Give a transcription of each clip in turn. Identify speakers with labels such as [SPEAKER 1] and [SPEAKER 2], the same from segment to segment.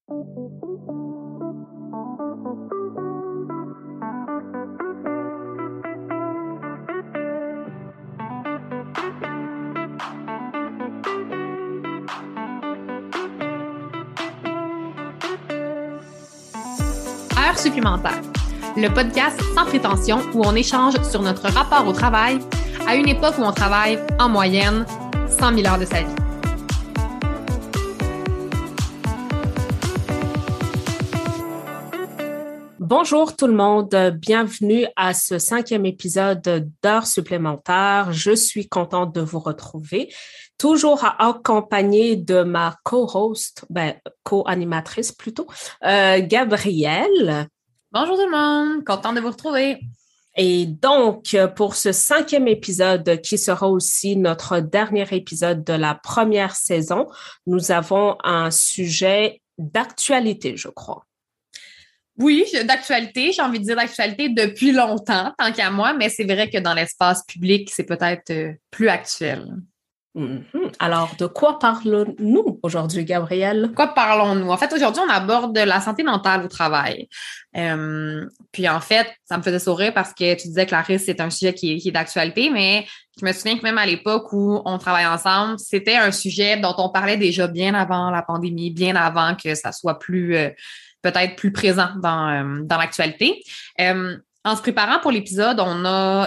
[SPEAKER 1] Heures supplémentaires, le podcast sans prétention où on échange sur notre rapport au travail à une époque où on travaille en moyenne 100 000 heures de sa vie.
[SPEAKER 2] Bonjour tout le monde, bienvenue à ce 5e épisode d'Heures supplémentaires. Je suis contente de vous retrouver, toujours accompagnée de ma co-host, co-animatrice plutôt, Gabrielle.
[SPEAKER 1] Bonjour tout le monde, contente de vous retrouver.
[SPEAKER 2] Et donc, pour ce 5e épisode, qui sera aussi notre dernier épisode de la première saison, nous avons un sujet d'actualité, je crois.
[SPEAKER 1] Oui, d'actualité, j'ai envie de dire d'actualité depuis longtemps, tant qu'à moi, mais c'est vrai que dans l'espace public, c'est peut-être plus actuel.
[SPEAKER 2] Alors, de quoi parlons-nous aujourd'hui, Gabrielle?
[SPEAKER 1] De quoi parlons-nous? En fait, aujourd'hui, on aborde la santé mentale au travail. Puis en fait, ça me faisait sourire parce que tu disais, Clarisse, c'est un sujet qui est d'actualité, mais je me souviens que même à l'époque où on travaille ensemble, c'était un sujet dont on parlait déjà bien avant la pandémie, bien avant que ça soit peut-être plus présent dans l'actualité. En se préparant pour l'épisode, on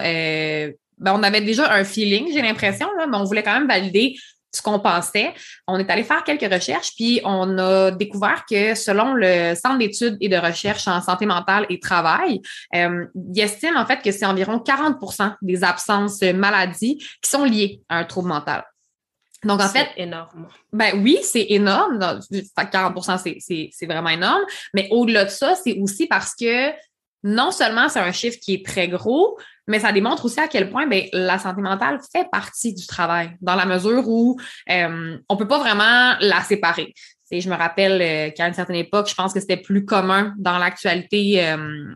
[SPEAKER 1] avait déjà un feeling, j'ai l'impression, là, mais on voulait quand même valider ce qu'on pensait. On est allé faire quelques recherches, puis on a découvert que selon le Centre d'études et de recherche en santé mentale et travail, il estime en fait que c'est environ 40% des absences maladie qui sont liées à un trouble mental. Donc, en fait,
[SPEAKER 2] c'est énorme.
[SPEAKER 1] Ben oui, c'est énorme. 40%, c'est vraiment énorme. Mais au-delà de ça, c'est aussi parce que non seulement c'est un chiffre qui est très gros, mais ça démontre aussi à quel point la santé mentale fait partie du travail, dans la mesure où on peut pas vraiment la séparer. Je me rappelle qu'à une certaine époque, je pense que c'était plus commun dans l'actualité,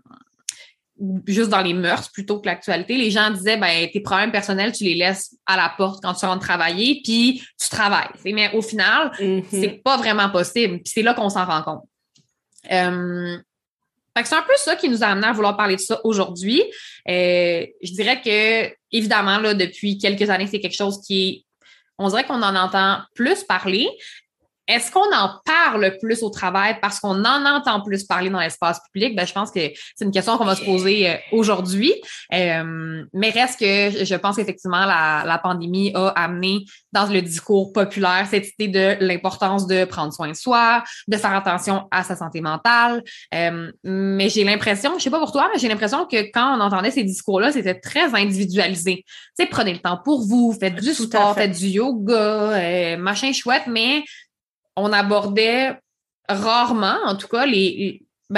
[SPEAKER 1] juste dans les mœurs plutôt que l'actualité. Les gens disaient, tes problèmes personnels, tu les laisses à la porte quand tu rentres travailler, puis tu travailles. Mais au final, c'est pas vraiment possible. Puis c'est là qu'on s'en rend compte. Fait que c'est un peu ça qui nous a amené à vouloir parler de ça aujourd'hui. Je dirais que, évidemment, là, depuis quelques années, c'est quelque chose on dirait qu'on en entend plus parler. Est-ce qu'on en parle plus au travail parce qu'on en entend plus parler dans l'espace public? Je pense que c'est une question qu'on va se poser aujourd'hui. Mais reste que je pense qu'effectivement, la pandémie a amené dans le discours populaire cette idée de l'importance de prendre soin de soi, de faire attention à sa santé mentale. Mais j'ai l'impression, je sais pas pour toi, mais j'ai l'impression que quand on entendait ces discours-là, c'était très individualisé. Prenez le temps pour vous, faites du sport, faites du yoga, machin chouette, mais on abordait rarement, en tout cas, les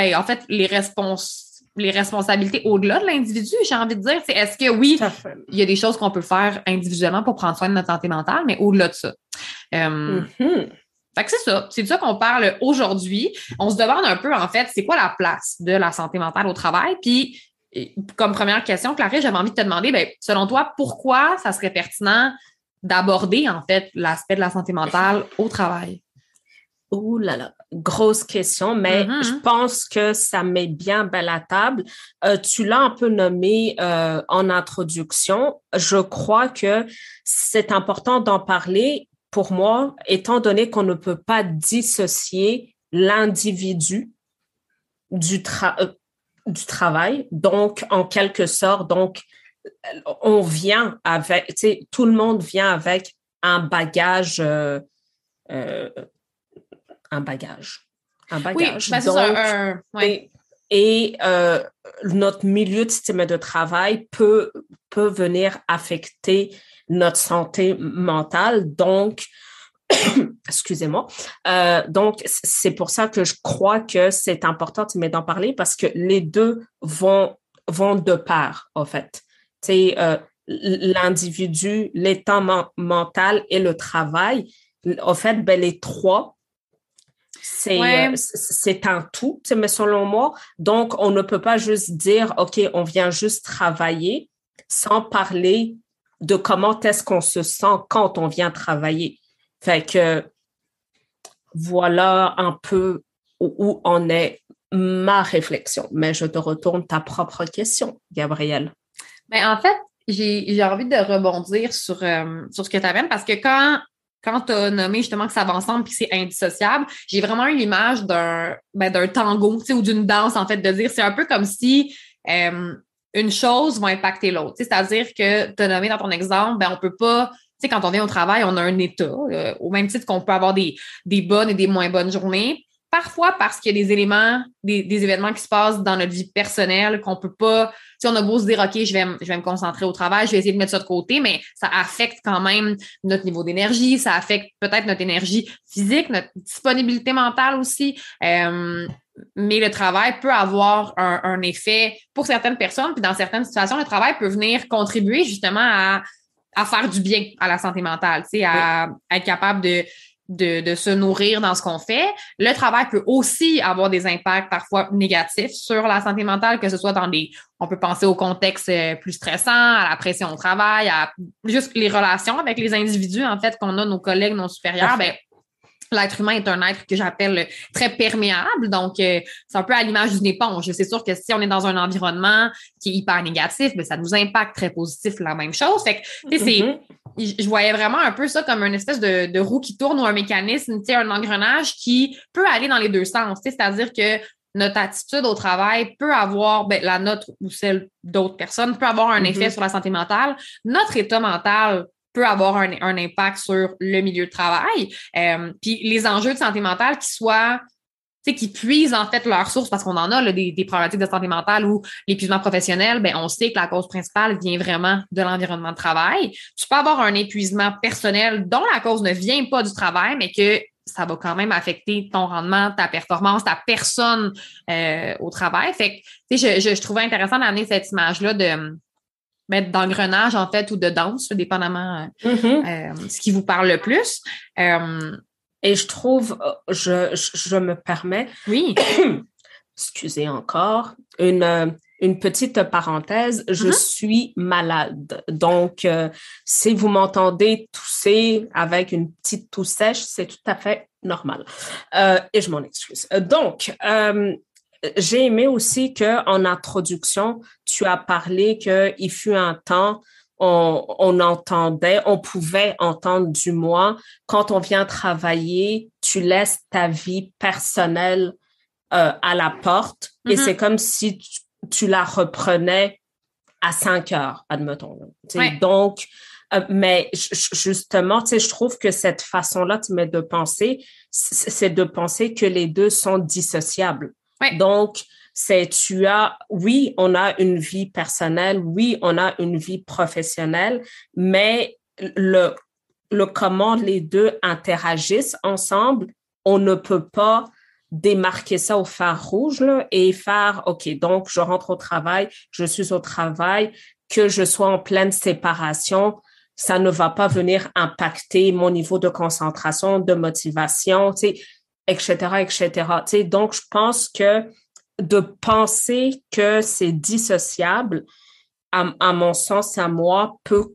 [SPEAKER 1] responsabilités au-delà de l'individu, j'ai envie de dire. Est-ce que oui, il y a des choses qu'on peut faire individuellement pour prendre soin de notre santé mentale, mais au-delà de ça. Fait que c'est ça. C'est de ça qu'on parle aujourd'hui. On se demande un peu, en fait, c'est quoi la place de la santé mentale au travail? Puis, comme première question, Clarisse, j'avais envie de te demander, selon toi, pourquoi ça serait pertinent d'aborder, en fait, l'aspect de la santé mentale au travail?
[SPEAKER 2] Ouh là là, grosse question, mais je pense que ça met bien la table. Tu l'as un peu nommé en introduction. Je crois que c'est important d'en parler pour moi, étant donné qu'on ne peut pas dissocier l'individu du travail. Donc, en quelque sorte, on vient avec, tout le monde vient avec un bagage
[SPEAKER 1] Oui, c'est ça.
[SPEAKER 2] Et notre milieu de système de travail peut venir affecter notre santé mentale. Donc, excusez-moi. Donc, c'est pour ça que je crois que c'est important d'en parler parce que les deux vont de pair, en fait. L'individu, l'état mental et le travail, en fait, les trois, c'est un tout, mais selon moi. Donc, on ne peut pas juste dire, OK, on vient juste travailler sans parler de comment est-ce qu'on se sent quand on vient travailler. Fait que voilà un peu où en est ma réflexion. Mais je te retourne ta propre question, Gabrielle.
[SPEAKER 1] Ben, en fait, j'ai envie de rebondir sur ce que tu amènes parce que quand tu as nommé justement que ça va ensemble puis que c'est indissociable, j'ai vraiment eu l'image d'un tango, tu sais, ou d'une danse, en fait, de dire c'est un peu comme si une chose va impacter l'autre. C'est-à-dire que tu as nommé dans ton exemple, ben on peut pas, tu sais, quand on vient au travail, on a un état, au même titre qu'on peut avoir des bonnes et des moins bonnes journées. Parfois parce qu'il y a des éléments, des événements qui se passent dans notre vie personnelle qu'on peut pas, si on a beau se dire, OK, je vais me concentrer au travail, je vais essayer de mettre ça de côté, mais ça affecte quand même notre niveau d'énergie, ça affecte peut-être notre énergie physique, notre disponibilité mentale aussi. Mais le travail peut avoir un effet pour certaines personnes, puis dans certaines situations, le travail peut venir contribuer justement à faire du bien à la santé mentale, tu sais, à être capable de se nourrir dans ce qu'on fait. Le travail peut aussi avoir des impacts parfois négatifs sur la santé mentale, que ce soit on peut penser au contexte plus stressant, à la pression au travail, à juste les relations avec les individus, en fait, qu'on a, nos collègues, nos supérieurs. Ben, l'être humain est un être que j'appelle très perméable, donc c'est un peu à l'image d'une éponge. C'est sûr que si on est dans un environnement qui est hyper négatif, ben, ça nous impacte très positif la même chose. Fait que, tu sais, je voyais vraiment un peu ça comme une espèce de roue qui tourne ou un mécanisme, tu sais, un engrenage qui peut aller dans les deux sens. Tu sais, c'est-à-dire que notre attitude au travail peut avoir, ben, la nôtre ou celle d'autres personnes peut avoir un effet sur la santé mentale. Notre état mental peut avoir un impact sur le milieu de travail. Puis les enjeux de santé mentale qui puisent en fait leurs sources, parce qu'on en a là, des problématiques de santé mentale ou l'épuisement professionnel, ben on sait que la cause principale vient vraiment de l'environnement de travail. Tu peux avoir un épuisement personnel dont la cause ne vient pas du travail, mais que ça va quand même affecter ton rendement, ta performance, ta personne au travail. Fait que je trouvais intéressant d'amener cette image-là d'engrenage, en fait, ou de danse, dépendamment ce qui vous parle le plus.
[SPEAKER 2] Et je trouve, je me permets,
[SPEAKER 1] oui,
[SPEAKER 2] excusez encore, une petite parenthèse, je suis malade. Donc, si vous m'entendez tousser avec une petite toux sèche, c'est tout à fait normal. Et je m'en excuse. Donc, j'ai aimé aussi qu'en introduction, tu as parlé qu'il fut un temps, on pouvait entendre du moins, quand on vient travailler, tu laisses ta vie personnelle à la porte et c'est comme si tu la reprenais à 5 heures, admettons. Ouais. Donc, mais justement, je trouve que cette façon-là de penser, c'est de penser que les deux sont dissociables. Ouais. Donc, oui, on a une vie personnelle, oui, on a une vie professionnelle, mais le comment les deux interagissent ensemble, on ne peut pas démarquer ça au fer rouge là, et faire, OK, donc je rentre au travail, je suis au travail, que je sois en pleine séparation, ça ne va pas venir impacter mon niveau de concentration, de motivation, etc., etc. Donc, je pense que de penser que c'est dissociable, à mon sens, à moi, peut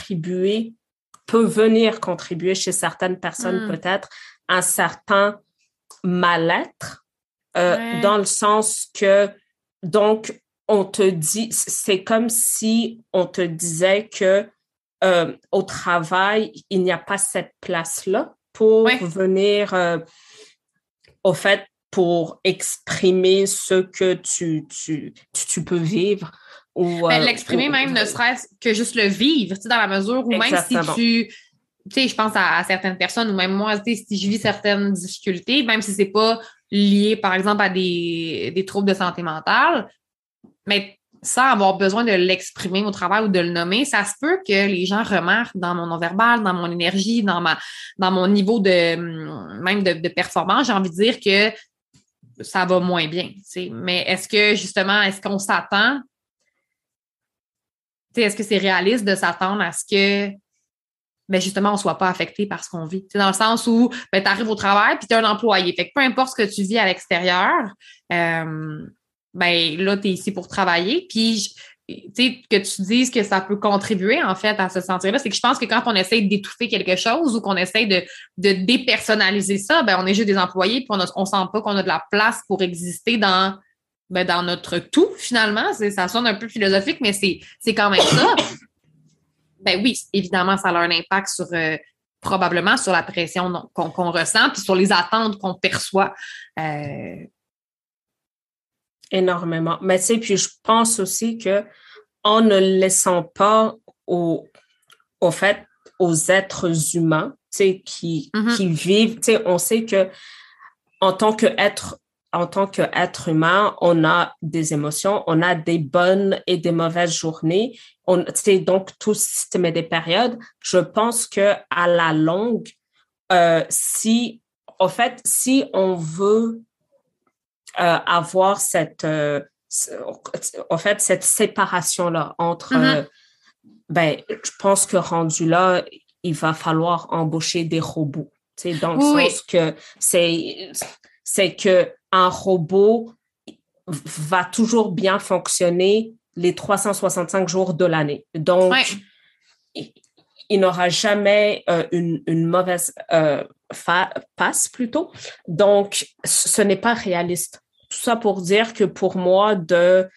[SPEAKER 2] venir contribuer chez certaines personnes peut-être un certain mal-être, dans le sens que, donc, on te dit, c'est comme si on te disait que au travail, il n'y a pas cette place-là pour venir, au fait, pour exprimer ce que tu peux vivre.
[SPEAKER 1] L'exprimer même, ne serait-ce que juste le vivre, dans la mesure où exactement. Même si tu sais, je pense à certaines personnes, ou même moi, si je vis certaines difficultés, même si c'est pas lié, par exemple, à des troubles de santé mentale, mais sans avoir besoin de l'exprimer au travail ou de le nommer, ça se peut que les gens remarquent dans mon non-verbal, dans mon énergie, dans mon niveau de performance, j'ai envie de dire que ça va moins bien, tu sais. Mais est-ce qu'on s'attend, tu sais, est-ce que c'est réaliste de s'attendre à ce que ben justement, on ne soit pas affecté par ce qu'on vit. C'est dans le sens où ben, tu arrives au travail puis tu es un employé. Fait que peu importe ce que tu vis à l'extérieur, ben là, tu es ici pour travailler. Puis que tu dises que ça peut contribuer, en fait, à se sentir-là. C'est que je pense que quand on essaie d'étouffer quelque chose ou qu'on essaie de dépersonnaliser ça, ben, on est juste des employés puis on sent pas qu'on a de la place pour exister dans notre tout, finalement. Ça sonne un peu philosophique, mais c'est quand même ça. Ben oui, évidemment, ça a un impact sur probablement sur la pression qu'on ressent puis sur les attentes qu'on perçoit.
[SPEAKER 2] Énormément. Mais tu sais, puis je pense aussi que en ne laissant pas aux êtres humains, tu sais, qui vivent, tu sais, on sait que en tant qu'être humain, on a des émotions, on a des bonnes et des mauvaises journées. C'est donc tout système et des périodes. Je pense que à la longue, si on veut avoir cette séparation-là entre, je pense que rendu là, il va falloir embaucher des robots. Tu sais, dans le sens que c'est que un robot va toujours bien fonctionner les 365 jours de l'année. Donc, il n'aura jamais une mauvaise passe plutôt. Donc, ce n'est pas réaliste. Tout ça pour dire que pour moi, de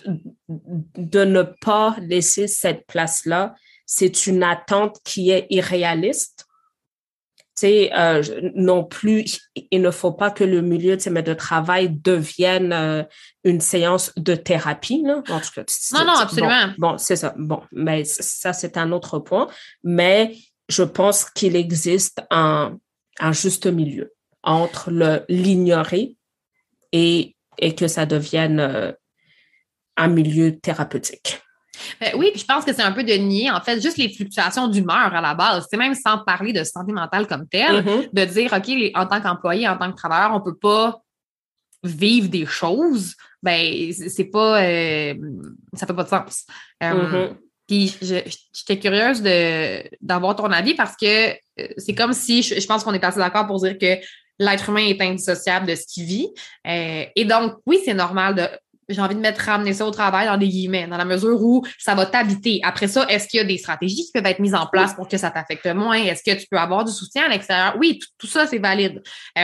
[SPEAKER 2] ne pas laisser cette place-là, c'est une attente qui est irréaliste. Tu sais, non plus, il ne faut pas que le milieu de travail devienne une séance de thérapie, là. En tout cas,
[SPEAKER 1] non, absolument.
[SPEAKER 2] Bon, c'est ça. Bon, mais ça, c'est un autre point. Mais je pense qu'il existe un juste milieu entre l'ignorer et que ça devienne un milieu thérapeutique.
[SPEAKER 1] Oui, puis je pense que c'est un peu de nier, en fait, juste les fluctuations d'humeur à la base. C'est même sans parler de santé mentale comme telle, de dire, OK, en tant qu'employé, en tant que travailleur, on peut pas vivre des choses. Ben, c'est pas... ça fait pas de sens. Puis j'étais curieuse d'avoir ton avis parce que c'est comme si, je pense qu'on est assez d'accord pour dire que l'être humain est indissociable de ce qu'il vit. Et donc, oui, c'est normal j'ai envie de ramener ça au travail dans des guillemets, dans la mesure où ça va t'habiter. Après ça, est-ce qu'il y a des stratégies qui peuvent être mises en place pour que ça t'affecte moins? Est-ce que tu peux avoir du soutien à l'extérieur? Oui, tout ça, c'est valide.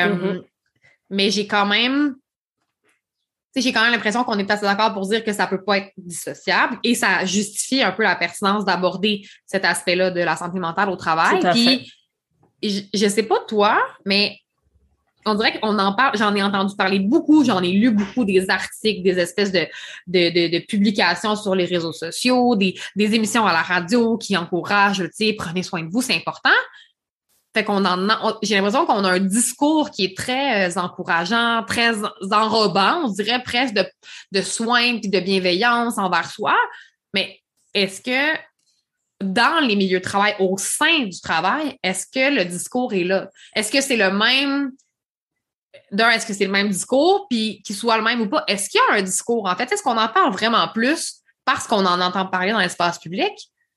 [SPEAKER 1] Mais j'ai quand même l'impression qu'on est assez d'accord pour dire que ça peut pas être dissociable et ça justifie un peu la pertinence d'aborder cet aspect-là de la santé mentale au travail. Puis, je sais pas toi, mais on dirait qu'on en parle, j'en ai entendu parler beaucoup, j'en ai lu beaucoup des articles, des espèces de publications sur les réseaux sociaux, des émissions à la radio qui encouragent, tu sais, prenez soin de vous, c'est important. Fait j'ai l'impression qu'on a un discours qui est très encourageant, très enrobant, on dirait presque de soins et de bienveillance envers soi. Mais est-ce que dans les milieux de travail, au sein du travail, est-ce que le discours est là? Est-ce que c'est le même... est-ce que c'est le même discours, puis qu'il soit le même ou pas? Est-ce qu'il y a un discours, en fait? Est-ce qu'on en parle vraiment plus parce qu'on en entend parler dans l'espace public?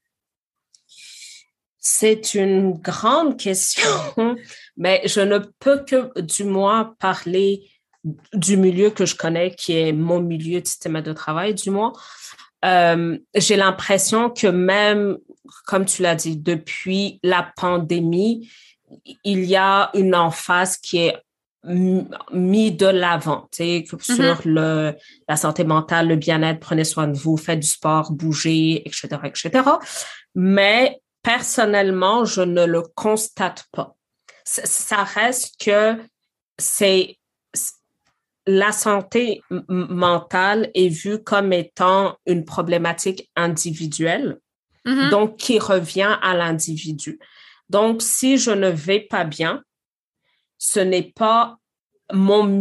[SPEAKER 2] C'est une grande question, mais je ne peux que, du moins, parler du milieu que je connais, qui est mon milieu de système de travail, du moins. J'ai l'impression que même, comme tu l'as dit, depuis la pandémie, il y a une emphase qui est mis de l'avant, tu sais, sur la santé mentale, le bien-être, prenez soin de vous, faites du sport, bougez, etc., etc. Mais personnellement, je ne le constate pas. Ça reste que la santé mentale est vue comme étant une problématique individuelle, donc qui revient à l'individu. Donc, si je ne vais pas bien, ce n'est pas dans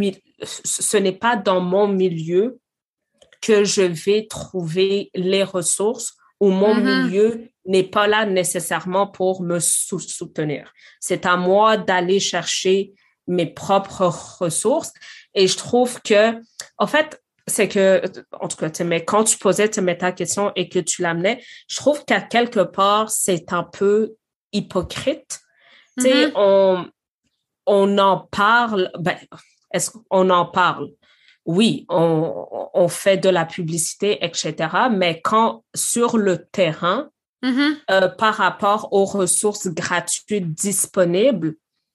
[SPEAKER 2] mon milieu que je vais trouver les ressources ou mon milieu n'est pas là nécessairement pour me soutenir. C'est à moi d'aller chercher mes propres ressources et je trouve que, en fait, c'est que, en tout cas, mais quand tu posais ta question et que tu l'amenais, je trouve qu'à quelque part, c'est un peu hypocrite. Tu sais, on en parle, est-ce qu'on en parle? oui, on fait de la publicité, etc. Mais quand sur le terrain, par rapport aux ressources gratuites disponibles,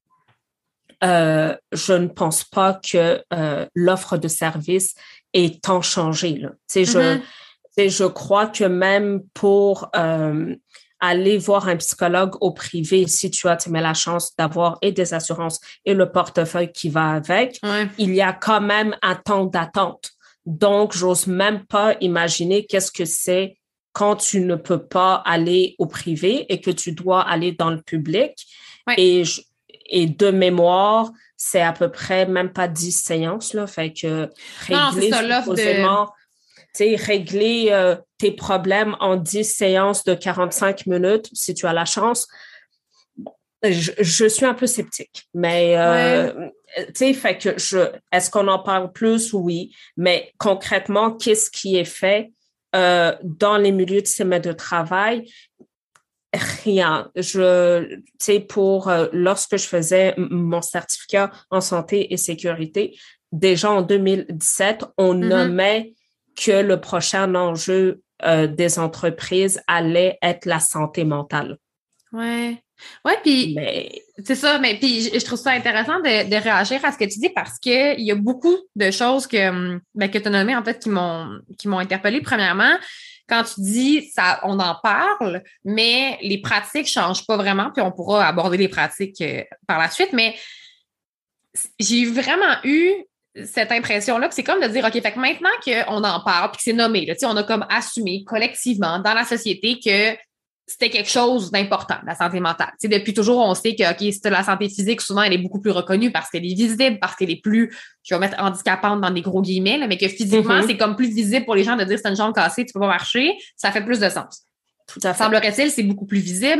[SPEAKER 2] je ne pense pas que l'offre de service ait tant changé, là. Je crois que même pour aller voir un psychologue au privé, si tu as la chance d'avoir et des assurances et le portefeuille qui va avec, il y a quand même un temps d'attente. Donc, j'ose même pas imaginer qu'est-ce que c'est quand tu ne peux pas aller au privé et que tu dois aller dans le public. Et de mémoire, c'est à peu près même pas 10 séances, là. Fait que régler supposément, régler tes problèmes en 10 séances de 45 minutes, si tu as la chance. Je suis un peu sceptique, mais fait que est-ce qu'on en parle plus? Oui, mais concrètement, qu'est-ce qui est fait dans les milieux de semaine de travail? Rien. Lorsque je faisais mon certificat en santé et sécurité, déjà en 2017, on nommait que le prochain enjeu des entreprises allait être la santé mentale.
[SPEAKER 1] Ouais, puis c'est ça, mais puis je trouve ça intéressant de réagir à ce que tu dis parce que il y a beaucoup de choses que tu as nommées en fait qui m'ont interpellée. Premièrement, quand tu dis ça, on en parle, mais les pratiques changent pas vraiment, puis on pourra aborder les pratiques par la suite, mais j'ai vraiment eu cette impression-là, que c'est comme de dire, OK, fait que maintenant qu'on en parle, puis que c'est nommé, là, on a comme assumé collectivement dans la société que c'était quelque chose d'important, la santé mentale. Depuis toujours, on sait que, OK, c'est la santé physique, souvent, elle est beaucoup plus reconnue parce qu'elle est visible, parce qu'elle est plus, je vais mettre handicapante dans des gros guillemets, là, mais que physiquement, c'est comme plus visible pour les gens de dire c'est une jambe cassée, tu peux pas marcher, ça fait plus de sens.
[SPEAKER 2] Tout à fait.
[SPEAKER 1] Semblerait-il, c'est beaucoup plus visible.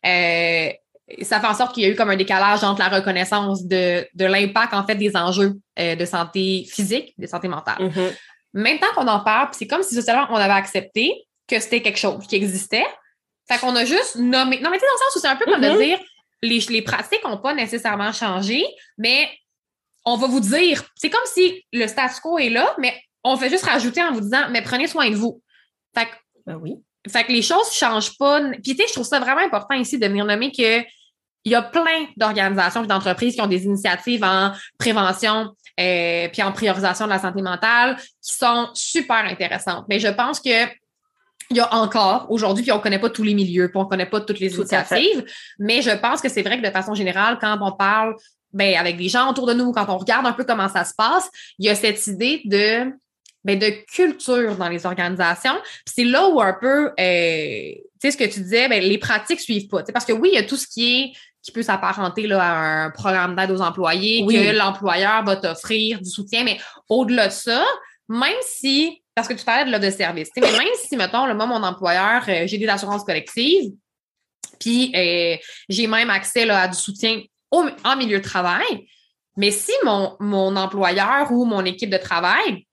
[SPEAKER 1] Ça fait en sorte qu'il y a eu comme un décalage entre la reconnaissance de l'impact, en fait, des enjeux de santé physique, de santé mentale. Maintenant qu'on en parle, c'est comme si socialement, on avait accepté que c'était quelque chose qui existait. Fait qu'on a juste nommé... Non, mais tu sais, dans le sens où c'est un peu comme de dire les pratiques n'ont pas nécessairement changé, mais on va vous dire... C'est comme si le statu quo est là, mais on fait juste rajouter en vous disant, mais prenez soin de vous. Fait que, fait que les choses ne changent pas. Puis tu sais, je trouve ça vraiment important ici de venir nommer que il y a plein d'organisations et d'entreprises qui ont des initiatives en prévention puis en priorisation de la santé mentale qui sont super intéressantes. Mais je pense que il y a encore aujourd'hui, puis on ne connaît pas tous les milieux, puis on ne connaît pas toutes les initiatives, mais je pense que c'est vrai que de façon générale, quand on parle avec des gens autour de nous, quand on regarde un peu comment ça se passe, il y a cette idée de culture dans les organisations. Puis c'est là où un peu, tu sais, ce que tu disais, les pratiques suivent pas. Parce que oui, il y a tout ce qui peut s'apparenter là, à un programme d'aide aux employés, que l'employeur va t'offrir du soutien, mais au-delà de ça, même si, parce que tu parlais de l'offre de service, mais même si, mettons, moi, mon employeur, j'ai des assurances collectives, puis j'ai même accès là, à du soutien en milieu de travail, mais si mon employeur ou mon équipe de travail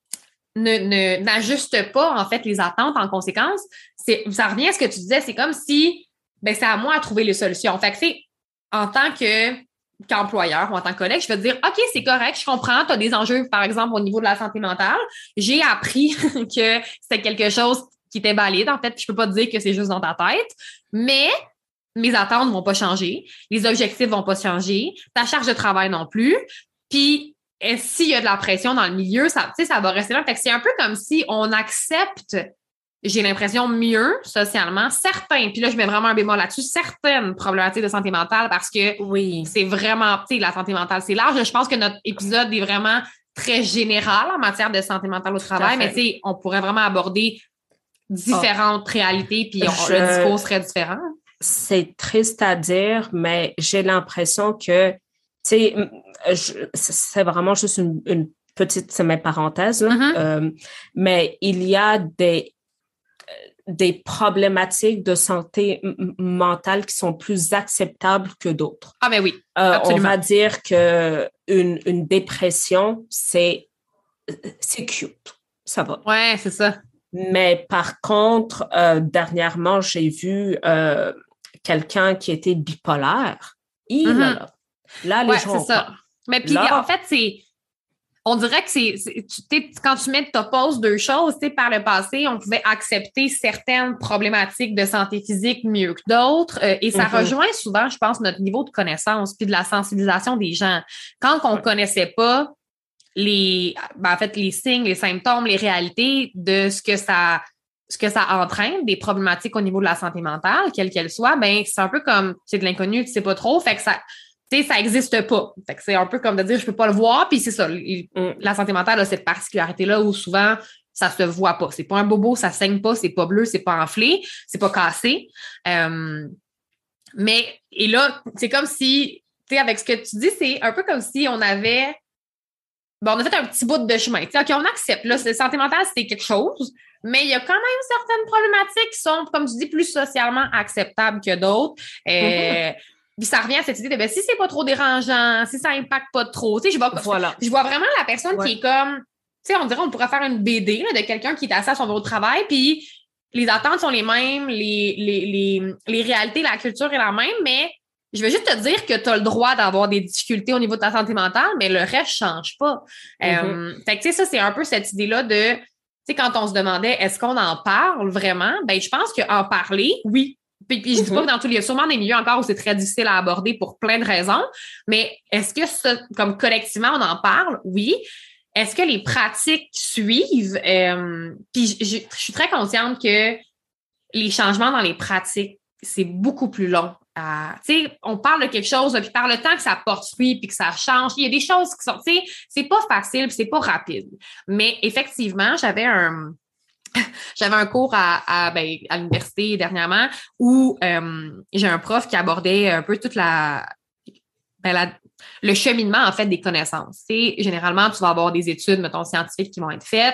[SPEAKER 1] n'ajuste pas, en fait, les attentes en conséquence, ça revient à ce que tu disais, c'est comme si, c'est à moi à trouver les solutions. Fait que, en tant qu'employeur ou en tant que collègue, je vais te dire, OK, c'est correct, je comprends, tu as des enjeux, par exemple, au niveau de la santé mentale. J'ai appris que c'était quelque chose qui était valide, en fait, puis je peux pas te dire que c'est juste dans ta tête, mais mes attentes vont pas changer, les objectifs vont pas changer, ta charge de travail non plus, puis s'il y a de la pression dans le milieu, ça va rester là. Fait que c'est un peu comme si on accepte, j'ai l'impression, mieux socialement, puis là, je mets vraiment un bémol là-dessus, certaines problématiques de santé mentale parce que c'est vraiment, tu sais, la santé mentale, c'est large. Je pense que notre épisode est vraiment très général en matière de santé mentale au travail, mais tu sais, on pourrait vraiment aborder différentes réalités, puis le discours serait différent.
[SPEAKER 2] C'est triste à dire, mais j'ai l'impression que, tu sais, c'est vraiment juste une petite parenthèse, là. Mais il y a des problématiques de santé mentale qui sont plus acceptables que d'autres.
[SPEAKER 1] Ah, ben oui,
[SPEAKER 2] on va dire que une dépression, c'est cute, ça va.
[SPEAKER 1] Ouais, c'est ça.
[SPEAKER 2] Mais par contre, dernièrement, j'ai vu quelqu'un qui était bipolaire. Là, les gens...
[SPEAKER 1] c'est ça. Mais puis, en fait, on dirait que quand tu t'opposes deux choses, par le passé, on pouvait accepter certaines problématiques de santé physique mieux que d'autres. Et ça rejoint souvent, je pense, notre niveau de connaissance puis de la sensibilisation des gens. Quand on connaissait pas les signes, les symptômes, les réalités de ce que ça entraîne, des problématiques au niveau de la santé mentale, quelle qu'elle soit, ben c'est un peu comme c'est de l'inconnu, tu sais pas trop, fait que ça existe pas. Fait que c'est un peu comme de dire je peux pas le voir, puis c'est ça. La santé mentale a cette particularité-là où souvent ça se voit pas. C'est pas un bobo, ça saigne pas, c'est pas bleu, c'est pas enflé, c'est pas cassé. Mais et là, c'est comme si, tu sais, avec ce que tu dis, c'est un peu comme si on avait on a fait un petit bout de chemin. OK, on accepte. Là, la santé mentale, c'est quelque chose, mais il y a quand même certaines problématiques qui sont, comme tu dis, plus socialement acceptables que d'autres. Puis ça revient à cette idée de si c'est pas trop dérangeant, si ça impacte pas trop. Tu sais, je vois vraiment la personne qui est comme, tu sais, on dirait on pourrait faire une BD là, de quelqu'un qui est assis à son bureau de travail, puis les attentes sont les mêmes, les réalités, la culture est la même, mais je veux juste te dire que tu as le droit d'avoir des difficultés au niveau de ta santé mentale, mais le reste change pas. Fait que, tu sais, ça, c'est un peu cette idée-là de, tu sais, quand on se demandait, est-ce qu'on en parle vraiment? Ben, je pense qu'en parler, oui. Puis je dis pas que dans tous les, sûrement des milieux encore où c'est très difficile à aborder pour plein de raisons, mais est-ce que ça, comme collectivement, on en parle? Oui. Est-ce que les pratiques suivent? Puis je suis très consciente que les changements dans les pratiques, c'est beaucoup plus long. Tu sais, on parle de quelque chose, puis par le temps que ça porte fruit, puis que ça change, il y a des choses qui sont, tu sais, c'est pas facile, puis c'est pas rapide. Mais effectivement, j'avais un cours à l'université dernièrement où j'ai un prof qui abordait un peu toute le cheminement, en fait, des connaissances. Tu sais, généralement, tu vas avoir des études, mettons, scientifiques qui vont être faites.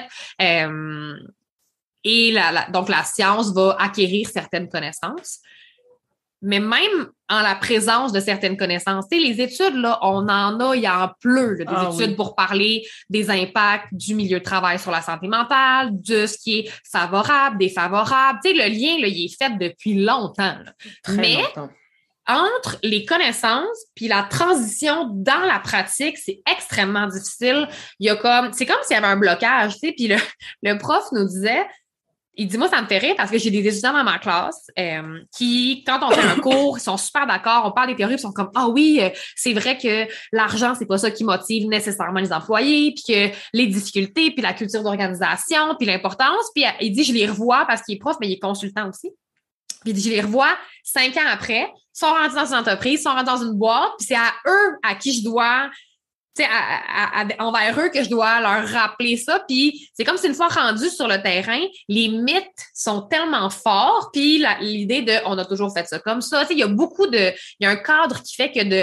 [SPEAKER 1] Et donc, la science va acquérir certaines connaissances. Mais même en la présence de certaines connaissances, tu sais, les études, là, on en a, il y en pleut, là, des études pour parler des impacts du milieu de travail sur la santé mentale, de ce qui est favorable, défavorable. Tu sais, le lien, là, il est fait depuis longtemps. Mais longtemps. Entre les connaissances puis la transition dans la pratique, c'est extrêmement difficile. C'est comme s'il y avait un blocage, tu sais, puis le prof nous disait, il dit, moi, ça me fait rire parce que j'ai des étudiants dans ma classe qui, quand on fait un cours, ils sont super d'accord, on parle des théories, ils sont comme, ah oui, c'est vrai que l'argent, c'est pas ça qui motive nécessairement les employés, puis que les difficultés, puis la culture d'organisation, puis l'importance. Puis il dit, je les revois parce qu'il est prof, mais il est consultant aussi. Puis il dit, je les revois 5 ans après, ils sont rendus dans une entreprise, ils sont rendus dans une boîte, puis c'est à eux à qui je dois... C'est envers eux que je dois leur rappeler ça. Puis c'est comme si une fois rendus sur le terrain, les mythes sont tellement forts. Puis l'idée de on a toujours fait ça comme ça. Il y a il y a un cadre qui fait que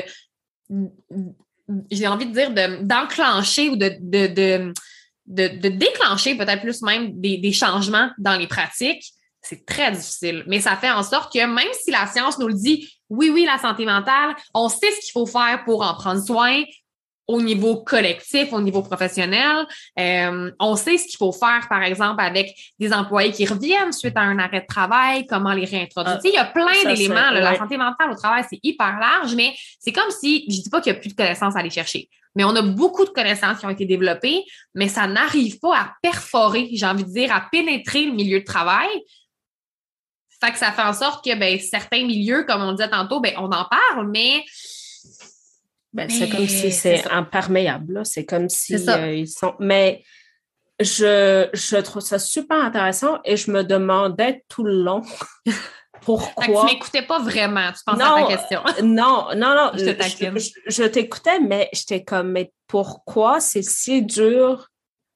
[SPEAKER 1] j'ai envie de dire d'enclencher ou de déclencher peut-être plus même des changements dans les pratiques. C'est très difficile. Mais ça fait en sorte que même si la science nous le dit, oui, la santé mentale, on sait ce qu'il faut faire pour en prendre soin, au niveau collectif, au niveau professionnel. On sait ce qu'il faut faire, par exemple, avec des employés qui reviennent suite à un arrêt de travail, comment les réintroduire. Il y a plein d'éléments. La santé mentale au travail, c'est hyper large, mais c'est comme si, je dis pas qu'il n'y a plus de connaissances à aller chercher, mais on a beaucoup de connaissances qui ont été développées, mais ça n'arrive pas à perforer, j'ai envie de dire, à pénétrer le milieu de travail. Fait que ça fait en sorte que certains milieux, comme on disait tantôt, on en parle, mais...
[SPEAKER 2] c'est comme si c'est imperméable. Là. C'est comme si ils sont... Mais je trouve ça super intéressant et je me demandais tout le long pourquoi...
[SPEAKER 1] Tu m'écoutais pas vraiment, tu pensais à ta question.
[SPEAKER 2] Non. Je t'écoutais, mais j'étais comme, mais pourquoi c'est si dur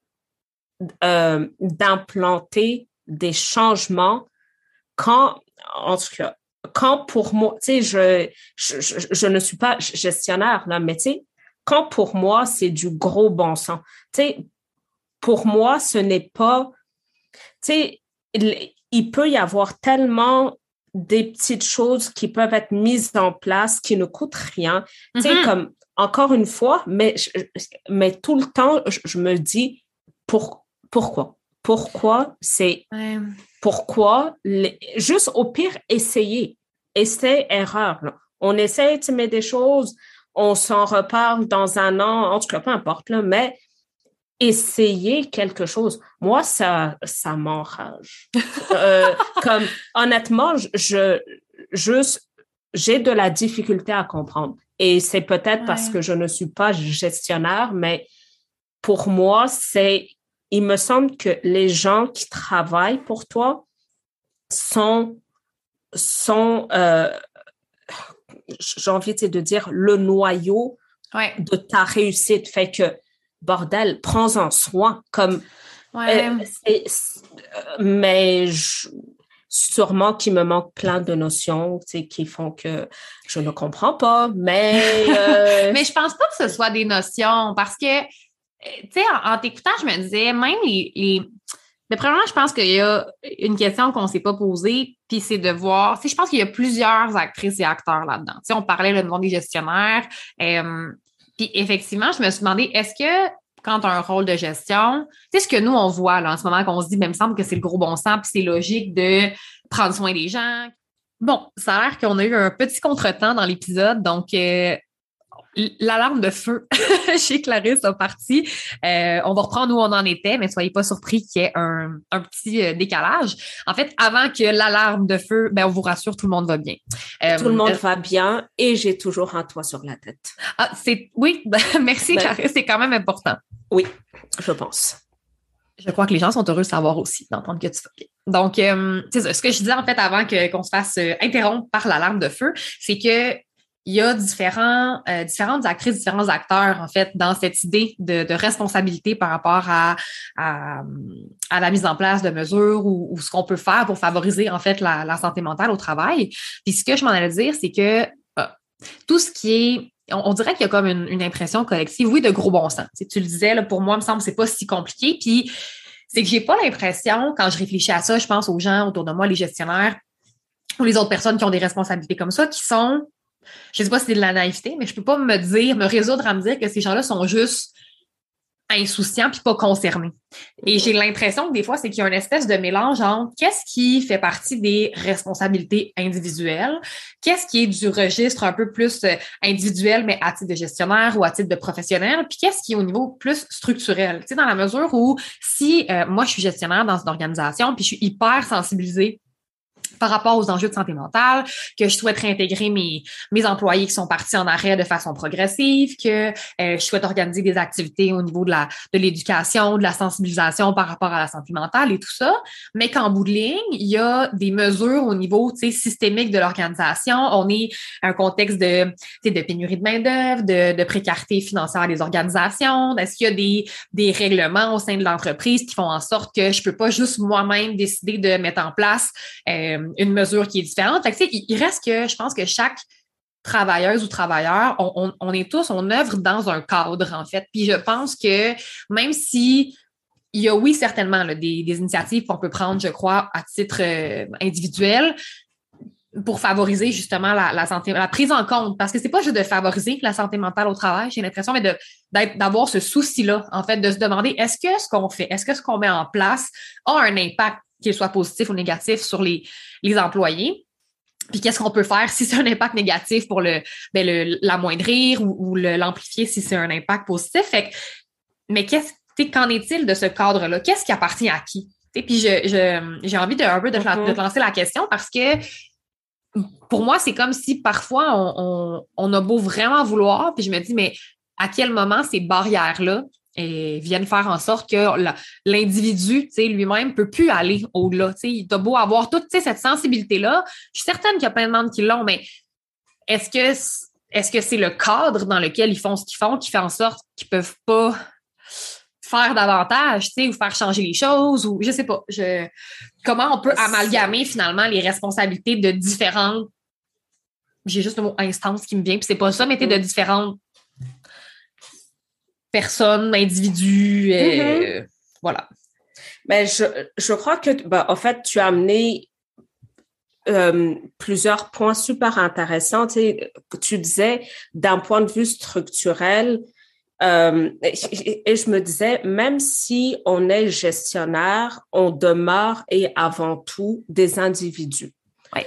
[SPEAKER 2] d'implanter des changements quand, en tout cas, quand pour moi, tu sais, je ne suis pas gestionnaire, là, mais tu sais, quand pour moi, c'est du gros bon sens. Tu sais, pour moi, ce n'est pas, tu sais, il peut y avoir tellement des petites choses qui peuvent être mises en place qui ne coûtent rien. Tu sais, comme, encore une fois, mais tout le temps, je me dis, pourquoi? Pourquoi c'est... Pourquoi? Juste au pire, essayer. Essai, erreur. Là. On essaie de mettre des choses, on s'en reparle dans un an, en tout cas, peu importe, là, mais essayer quelque chose. Moi, ça m'enrage. Comme, honnêtement, j'ai de la difficulté à comprendre. Et c'est peut-être parce que je ne suis pas gestionnaire, mais pour moi, il me semble que les gens qui travaillent pour toi sont j'ai envie de dire, le noyau de ta réussite. Fait que, bordel, prends-en soin. Comme, mais sûrement qu'il me manque plein de notions qui font que je ne comprends pas, mais...
[SPEAKER 1] Mais je pense pas que ce soit des notions parce que, tu sais, en t'écoutant, je me disais, même mais premièrement, je pense qu'il y a une question qu'on ne s'est pas posée, puis c'est de voir, tu sais, je pense qu'il y a plusieurs actrices et acteurs là-dedans. Tu sais, on parlait le nom des gestionnaires, puis effectivement, je me suis demandé, est-ce que quand tu as un rôle de gestion, tu sais, ce que nous, on voit là en ce moment, qu'on se dit, ben, il me semble que c'est le gros bon sens, puis c'est logique de prendre soin des gens. Bon, ça a l'air qu'on a eu un petit contretemps dans l'épisode, donc l'alarme de feu chez Clarisse a parti. On va reprendre où on en était, mais soyez pas surpris qu'il y ait un petit décalage. En fait, avant que l'alarme de feu, ben on vous rassure, tout le monde va bien.
[SPEAKER 2] Tout le monde va bien et j'ai toujours un toit sur la tête.
[SPEAKER 1] Ah, oui, merci Clarisse, c'est quand même important.
[SPEAKER 2] Oui, je pense.
[SPEAKER 1] Je crois que les gens sont heureux de savoir aussi, d'entendre que tu vas bien. Donc, c'est ça. Ce que je disais en fait avant qu'on se fasse interrompre par l'alarme de feu, c'est que il y a différentes actrices, différents acteurs, en fait, dans cette idée de responsabilité par rapport à la mise en place de mesures ou ce qu'on peut faire pour favoriser, en fait, la santé mentale au travail. Puis ce que je m'en allais dire, c'est que tout ce qui est on dirait qu'il y a comme une impression collective, oui, de gros bon sens. Tu le disais, là, pour moi, il me semble que c'est pas si compliqué. Puis c'est que j'ai pas l'impression, quand je réfléchis à ça, je pense aux gens autour de moi, les gestionnaires ou les autres personnes qui ont des responsabilités comme ça, qui sont, je sais pas si c'est de la naïveté, mais je peux pas me résoudre à me dire que ces gens-là sont juste insouciants puis pas concernés. Et j'ai l'impression que des fois, c'est qu'il y a une espèce de mélange entre qu'est-ce qui fait partie des responsabilités individuelles, qu'est-ce qui est du registre un peu plus individuel, mais à titre de gestionnaire ou à titre de professionnel, puis qu'est-ce qui est au niveau plus structurel. Tu sais, dans la mesure où si moi, je suis gestionnaire dans une organisation puis je suis hyper sensibilisée par rapport aux enjeux de santé mentale, que je souhaite réintégrer mes employés qui sont partis en arrêt de façon progressive, que je souhaite organiser des activités au niveau de l'éducation, de la sensibilisation par rapport à la santé mentale et tout ça, mais qu'en bout de ligne, il y a des mesures au niveau, tu sais, systémique de l'organisation. On est un contexte de pénurie de main-d'œuvre, de précarité financière des organisations. Est-ce qu'il y a des règlements au sein de l'entreprise qui font en sorte que je peux pas juste moi-même décider de mettre en place une mesure qui est différente. Fait que, il reste que, je pense que chaque travailleuse ou travailleur, on œuvre dans un cadre, en fait. Puis je pense que même si il y a, oui, certainement là, des initiatives qu'on peut prendre, je crois, à titre individuel pour favoriser justement la santé, la prise en compte, parce que c'est pas juste de favoriser la santé mentale au travail, j'ai l'impression, mais d'avoir ce souci-là, en fait, de se demander est-ce que ce qu'on fait, est-ce que ce qu'on met en place a un impact, qu'il soit positif ou négatif, sur les employés. Puis qu'est-ce qu'on peut faire si c'est un impact négatif pour l'amoindrir ou l'amplifier si c'est un impact positif. Fait que, mais qu'en est-il de ce cadre-là? Qu'est-ce qui appartient à qui? Puis j'ai envie de te lancer la question parce que pour moi, c'est comme si parfois on a beau vraiment vouloir, puis je me dis, mais à quel moment ces barrières-là viennent faire en sorte que l'individu, lui-même, peut plus aller au-delà. Il a beau avoir toute cette sensibilité-là. Je suis certaine qu'il y a plein de monde qui l'ont, mais est-ce que c'est le cadre dans lequel ils font ce qu'ils font qui fait en sorte qu'ils peuvent pas faire davantage, ou faire changer les choses, ou je sais pas. Comment on peut amalgamer finalement les responsabilités de différentes, j'ai juste le mot instance qui me vient, puis c'est pas ça, mais de différentes personnes, individus, voilà.
[SPEAKER 2] Mais je crois que, en fait, tu as amené plusieurs points super intéressants. Tu disais, d'un point de vue structurel, et je me disais, même si on est gestionnaire, on demeure et avant tout des individus.
[SPEAKER 1] Oui.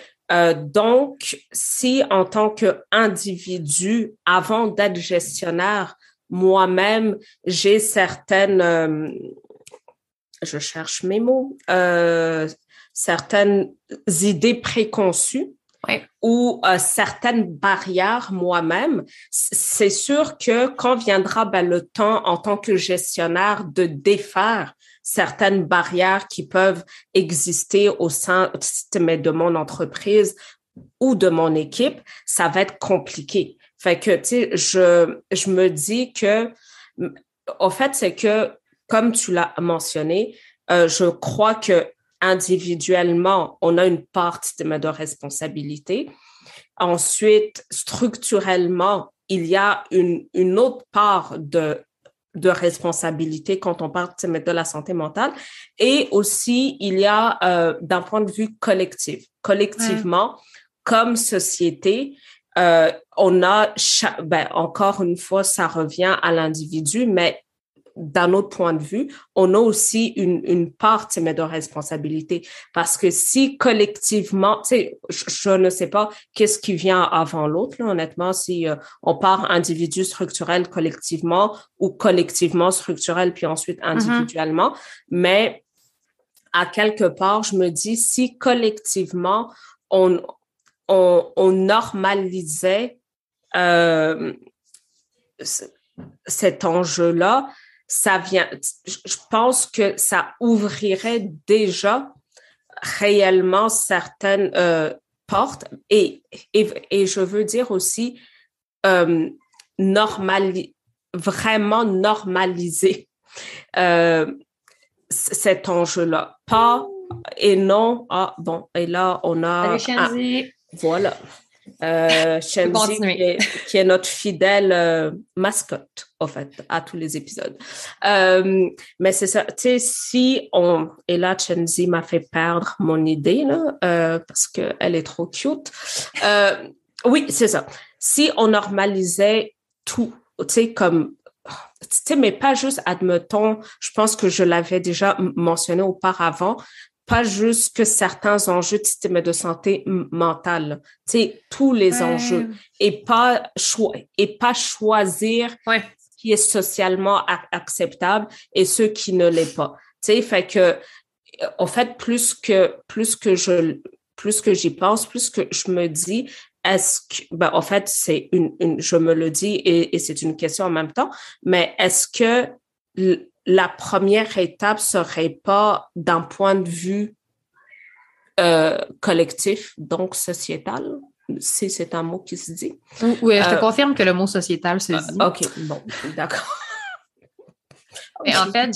[SPEAKER 2] Donc, si en tant qu'individu, avant d'être gestionnaire, moi-même, j'ai certaines, je cherche mes mots, certaines idées préconçues ou certaines barrières moi-même. C'est sûr que quand viendra le temps en tant que gestionnaire de défaire certaines barrières qui peuvent exister au sein de mon entreprise ou de mon équipe, ça va être compliqué. Fait que, tu sais, je me dis que, en fait, c'est que, comme tu l'as mentionné, je crois que individuellement, on a une part de responsabilité. Ensuite, structurellement, il y a une autre part de responsabilité quand on parle de la santé mentale. Et aussi, il y a d'un point de vue collectif. Collectivement, comme société, on a, encore une fois, ça revient à l'individu, mais d'un autre point de vue, on a aussi une part de responsabilité. Parce que si collectivement, je ne sais pas qu'est-ce qui vient avant l'autre, là, honnêtement, si on part individu structurel collectivement ou collectivement structurel, puis ensuite individuellement, mais à quelque part, je me dis, si collectivement, on normalisait cet enjeu-là, je pense que ça ouvrirait déjà réellement certaines portes et je veux dire aussi vraiment normaliser cet enjeu-là. Pas et non, et là on a... voilà. Shenzi qui est notre fidèle mascotte, en fait, à tous les épisodes. Mais c'est ça, tu sais, si on... Et là, Shenzi m'a fait perdre mon idée, là, parce qu'elle est trop cute. Oui, c'est ça. Si on normalisait tout, tu sais, comme... Tu sais, mais pas juste, admettons, je pense que je l'avais déjà mentionné auparavant, pas juste que certains enjeux de système de santé mentale, tu sais, tous les enjeux, et pas choisir ce qui est socialement acceptable et ce qui ne l'est pas. Tu sais, fait que, en fait, plus que j'y pense, plus que je me dis, est-ce que, en fait, c'est je me le dis et c'est une question en même temps, mais est-ce que la première étape serait pas d'un point de vue collectif, donc sociétal, si c'est un mot qui se dit.
[SPEAKER 1] Oui, je te confirme que le mot sociétal se dit.
[SPEAKER 2] OK, bon, d'accord.
[SPEAKER 1] Mais en fait,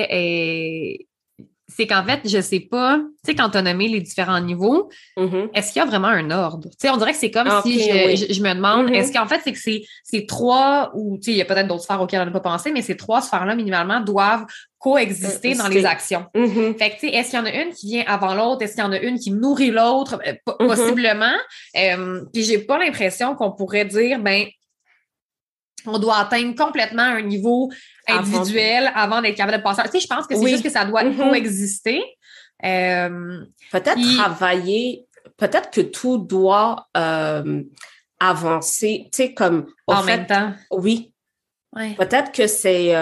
[SPEAKER 1] c'est qu'en fait, je sais pas, tu sais, quand tu as nommé les différents niveaux, est-ce qu'il y a vraiment un ordre? Tu sais, on dirait que c'est comme si je me demande, est-ce qu'en fait, c'est que ces trois, ou tu sais, il y a peut-être d'autres sphères auxquelles on n'a pas pensé, mais ces trois sphères-là, minimalement, doivent coexister dans les actions. Fait que, tu sais, est-ce qu'il y en a une qui vient avant l'autre? Est-ce qu'il y en a une qui nourrit l'autre? Possiblement. Puis j'ai pas l'impression qu'on pourrait dire, on doit atteindre complètement un niveau individuel avant d'être capable de passer. Tu sais, je pense que c'est juste que ça doit coexister.
[SPEAKER 2] Peut-être travailler, peut-être que tout doit avancer, tu sais, comme...
[SPEAKER 1] En même temps.
[SPEAKER 2] Oui. Ouais. Peut-être que c'est...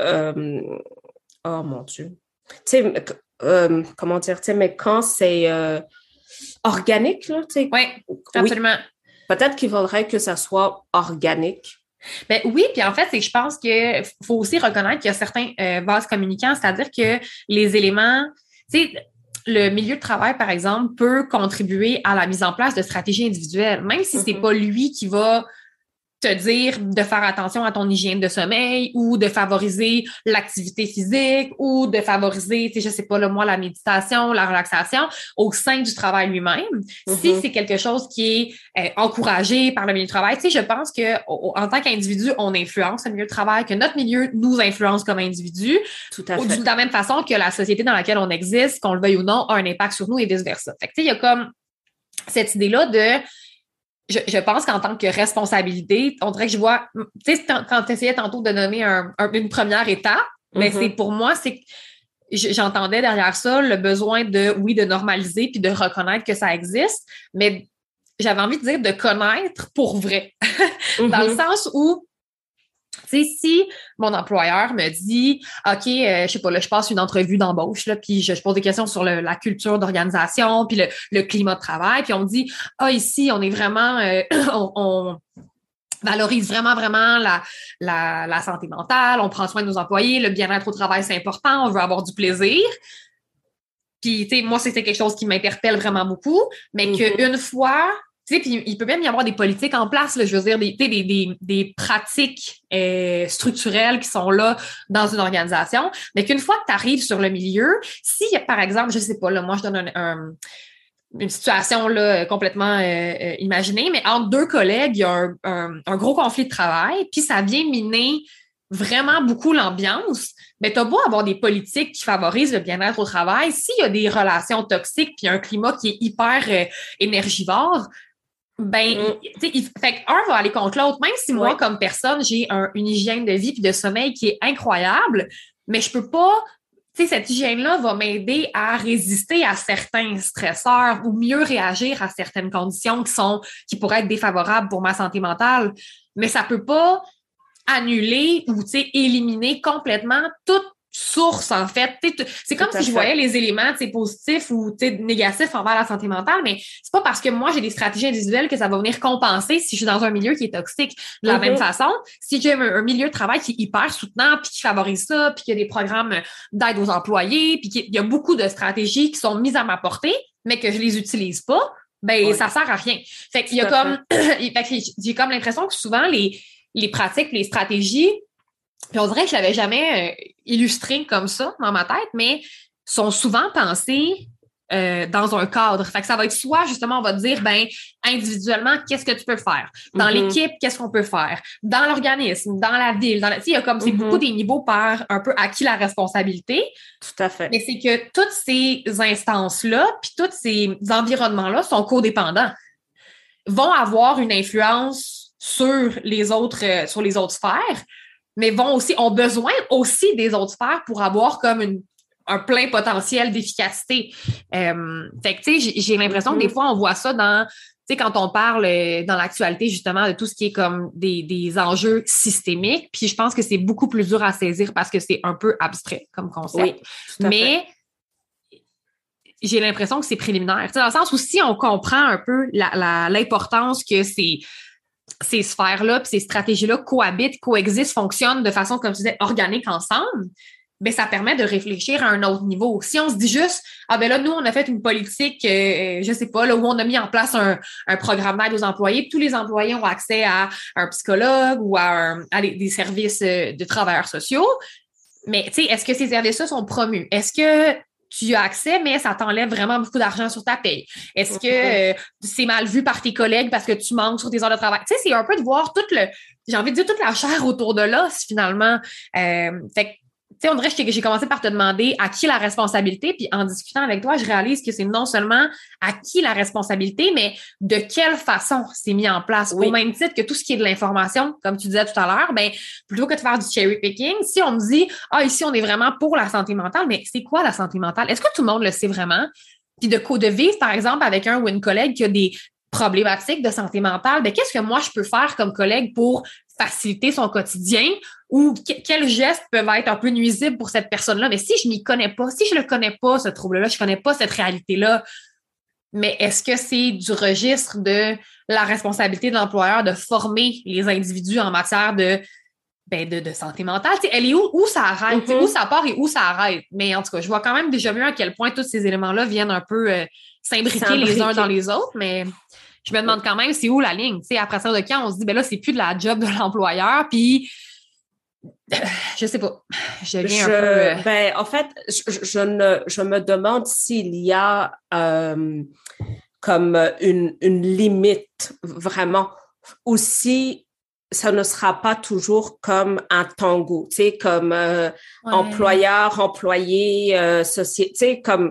[SPEAKER 2] oh mon Dieu. Tu sais, comment dire, tu sais, mais quand c'est organique, là, tu sais.
[SPEAKER 1] Oui, absolument.
[SPEAKER 2] Peut-être qu'il faudrait que ça soit organique.
[SPEAKER 1] Ben oui, puis en fait, c'est que je pense qu'il faut aussi reconnaître qu'il y a certains vases communicants, c'est-à-dire que les éléments, tu sais, le milieu de travail, par exemple, peut contribuer à la mise en place de stratégies individuelles, même si c'est pas lui qui va te dire de faire attention à ton hygiène de sommeil ou de favoriser l'activité physique ou de favoriser, tu sais, je sais pas, moi, la méditation, la relaxation au sein du travail lui-même. Si c'est quelque chose qui est encouragé par le milieu de travail, tu sais, je pense que en tant qu'individu, on influence le milieu de travail, que notre milieu nous influence comme individu.
[SPEAKER 2] Tout à fait.
[SPEAKER 1] De la même façon que la société dans laquelle on existe, qu'on le veuille ou non, a un impact sur nous et vice-versa. Fait que, tu sais, il y a comme cette idée-là de... Je pense qu'en tant que responsabilité, on dirait que je vois, tu sais, quand tu essayais tantôt de nommer une première étape, mais c'est pour moi, c'est que j'entendais derrière ça le besoin de normaliser puis de reconnaître que ça existe, mais j'avais envie de dire de connaître pour vrai. Dans le sens où Tu sais, si mon employeur me dit, OK, je sais pas, là, je passe une entrevue d'embauche, là, puis je pose des questions sur la culture d'organisation, puis le climat de travail, puis on me dit, ici, on est vraiment, on valorise vraiment, vraiment la santé mentale, on prend soin de nos employés, le bien-être au travail, c'est important, on veut avoir du plaisir. Puis, tu sais, moi, c'était quelque chose qui m'interpelle vraiment beaucoup, mais qu'une fois... Tu sais, puis il peut même y avoir des politiques en place, là, je veux dire, des pratiques structurelles qui sont là dans une organisation, mais qu'une fois que tu arrives sur le milieu, si, par exemple, je sais pas, là, moi, je donne une situation là, complètement imaginée, mais entre deux collègues, il y a un gros conflit de travail, puis ça vient miner vraiment beaucoup l'ambiance, mais t'as beau avoir des politiques qui favorisent le bien-être au travail, s'il y a des relations toxiques puis un climat qui est hyper énergivore, ben, fait qu'un va aller contre l'autre. Même si moi, comme personne, j'ai une hygiène de vie puis de sommeil qui est incroyable, mais je peux pas, tu sais, cette hygiène-là va m'aider à résister à certains stresseurs ou mieux réagir à certaines conditions qui pourraient être défavorables pour ma santé mentale. Mais ça peut pas annuler ou, tu sais, éliminer complètement toute source, en fait. C'est comme si je voyais les éléments positifs ou négatifs envers la santé mentale, mais c'est pas parce que moi, j'ai des stratégies individuelles que ça va venir compenser si je suis dans un milieu qui est toxique. De la même façon, si j'ai un milieu de travail qui est hyper soutenant, puis qui favorise ça, puis qu'il y a des programmes d'aide aux employés, puis qu'il y a beaucoup de stratégies qui sont mises à ma portée, mais que je les utilise pas, ben ça sert à rien. Fait qu'il y a comme... j'ai comme l'impression que souvent, les pratiques, les stratégies, puis on dirait que je l'avais jamais illustré comme ça dans ma tête, mais sont souvent pensées dans un cadre. Fait que ça va être soit, justement, on va te dire, ben, individuellement, qu'est-ce que tu peux faire? Dans l'équipe, qu'est-ce qu'on peut faire? Dans l'organisme, dans la ville, il y a comme, c'est beaucoup des niveaux par un peu à qui la responsabilité.
[SPEAKER 2] Tout à fait.
[SPEAKER 1] Mais c'est que toutes ces instances-là, puis tous ces environnements-là sont codépendants, vont avoir une influence sur les autres sphères, mais ont besoin aussi des autres sphères pour avoir comme un plein potentiel d'efficacité. Fait que, tu sais, j'ai l'impression que des fois, on voit ça tu sais, quand on parle dans l'actualité, justement, de tout ce qui est comme des enjeux systémiques, puis je pense que c'est beaucoup plus dur à saisir parce que c'est un peu abstrait comme concept.
[SPEAKER 2] Oui, tout à fait.
[SPEAKER 1] J'ai l'impression que c'est préliminaire. Tu sais, dans le sens où si on comprend un peu l'importance que ces sphères-là puis ces stratégies-là coexistent, fonctionnent de façon, comme tu disais, organique ensemble, ben ça permet de réfléchir à un autre niveau. Si on se dit juste, ben là, nous, on a fait une politique, je sais pas, là, où on a mis en place un programme d'aide aux employés, tous les employés ont accès à un psychologue ou à des services de travailleurs sociaux, mais tu sais, est-ce que ces services-là sont promus? Est-ce que tu y as accès, mais ça t'enlève vraiment beaucoup d'argent sur ta paye? Est-ce que c'est mal vu par tes collègues parce que tu manques sur tes heures de travail? Tu sais, c'est un peu de voir j'ai envie de dire toute la chair autour de l'os, finalement. Fait que, tu sais, on dirait que j'ai commencé par te demander à qui la responsabilité, puis en discutant avec toi, je réalise que c'est non seulement à qui la responsabilité, mais de quelle façon c'est mis en place. Au même titre que tout ce qui est de l'information, comme tu disais tout à l'heure, ben, plutôt que de faire du cherry picking, si on me dit, ici, on est vraiment pour la santé mentale, mais c'est quoi la santé mentale? Est-ce que tout le monde le sait vraiment? Puis de vivre, par exemple, avec un ou une collègue qui a des problématiques de santé mentale, ben, qu'est-ce que moi, je peux faire comme collègue pour faciliter son quotidien ou quels gestes peuvent être un peu nuisibles pour cette personne-là? Mais si je m'y connais pas, si je le connais pas, ce trouble-là, je connais pas cette réalité-là, mais est-ce que c'est du registre de la responsabilité de l'employeur de former les individus en matière de santé mentale? T'sais, elle est où ça arrête? Où ça part et où ça arrête? Mais en tout cas, je vois quand même déjà mieux à quel point tous ces éléments-là viennent un peu s'imbriquer les uns dans les autres, mais je me demande quand même, c'est où la ligne? T'sais, après ça, de quand on se dit, ben là, c'est plus de la job de l'employeur, puis je sais pas. Je deviens un peu...
[SPEAKER 2] en fait, je me demande s'il y a comme une limite vraiment, ou si ça ne sera pas toujours comme un tango, tu sais, comme employeur, employé, société, tu sais, comme...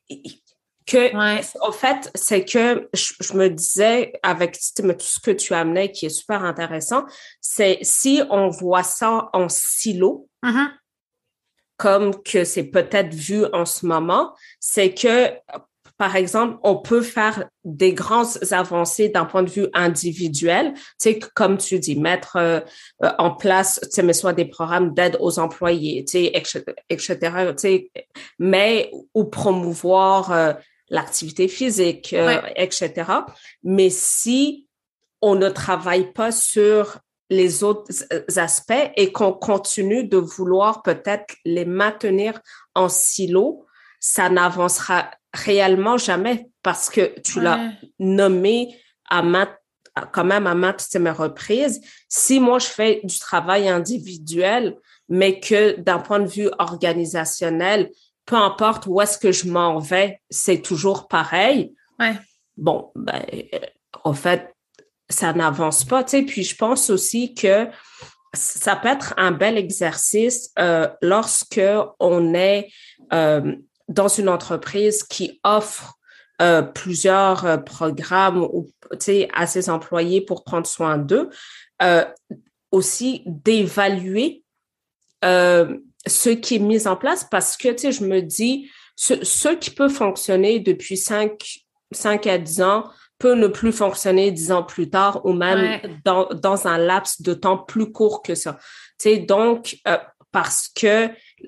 [SPEAKER 2] En fait, c'est que je me disais, avec tout ce que tu amenais, qui est super intéressant, c'est si on voit ça en silo, comme que c'est peut-être vu en ce moment, c'est que, par exemple, on peut faire des grandes avancées d'un point de vue individuel, tu sais, comme tu dis, mettre en place, tu sais, mais soit des programmes d'aide aux employés, tu sais, etc., tu sais, mais ou promouvoir l'activité physique, etc. Mais si on ne travaille pas sur les autres aspects et qu'on continue de vouloir peut-être les maintenir en silo, ça n'avancera réellement jamais parce que tu l'as nommé quand même à maintes reprises. Si moi, je fais du travail individuel, mais que d'un point de vue organisationnel, peu importe où est-ce que je m'en vais, c'est toujours pareil.
[SPEAKER 1] Ouais.
[SPEAKER 2] Bon, ben, en fait, ça n'avance pas, tu sais. Puis je pense aussi que ça peut être un bel exercice lorsque on est dans une entreprise qui offre plusieurs programmes ou, tu sais, à ses employés pour prendre soin d'eux, aussi d'évaluer ce qui est mis en place parce que, tu sais, je me dis, ce qui peut fonctionner depuis 5 à 10 ans peut ne plus fonctionner 10 ans plus tard ou même dans un laps de temps plus court que ça. Tu sais, donc, parce que,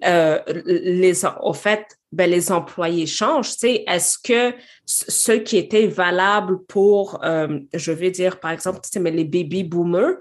[SPEAKER 2] au fait, ben, les employés changent. Tu sais, est-ce que ce qui était valable pour, je vais dire, par exemple, tu sais, mais les baby boomers,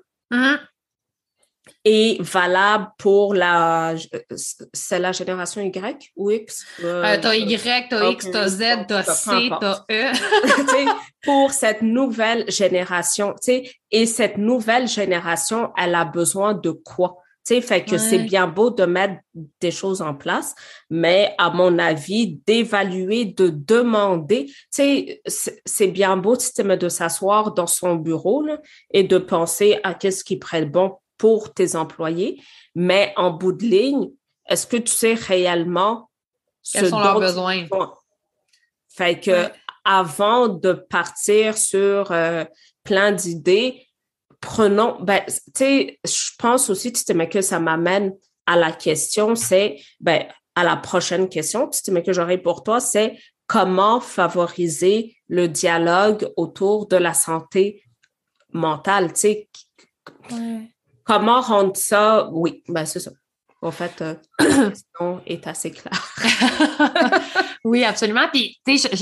[SPEAKER 2] est valable pour c'est la génération Y ou X?
[SPEAKER 1] T'as Y, t'as X, t'as Z, t'as C, t'as E.
[SPEAKER 2] Pour cette nouvelle génération, tu sais, et cette nouvelle génération, elle a besoin de quoi? Tu sais, fait que c'est bien beau de mettre des choses en place, mais à mon avis, d'évaluer, de demander, tu sais, c'est bien beau de s'asseoir dans son bureau là, et de penser à qu'est-ce qui pourrait être bon pour tes employés, mais en bout de ligne, est-ce que tu sais réellement
[SPEAKER 1] quels sont leurs besoins?
[SPEAKER 2] Fait que avant de partir sur plein d'idées, prenons, ben, tu sais, je pense aussi, mais que ça m'amène à la question, c'est, ben, à la prochaine question, mais que j'aurai pour toi, c'est comment favoriser le dialogue autour de la santé mentale, tu sais. Comment rendre ça? Oui, ben c'est ça. En fait, la question est assez claire.
[SPEAKER 1] Oui, absolument. Puis, tu sais,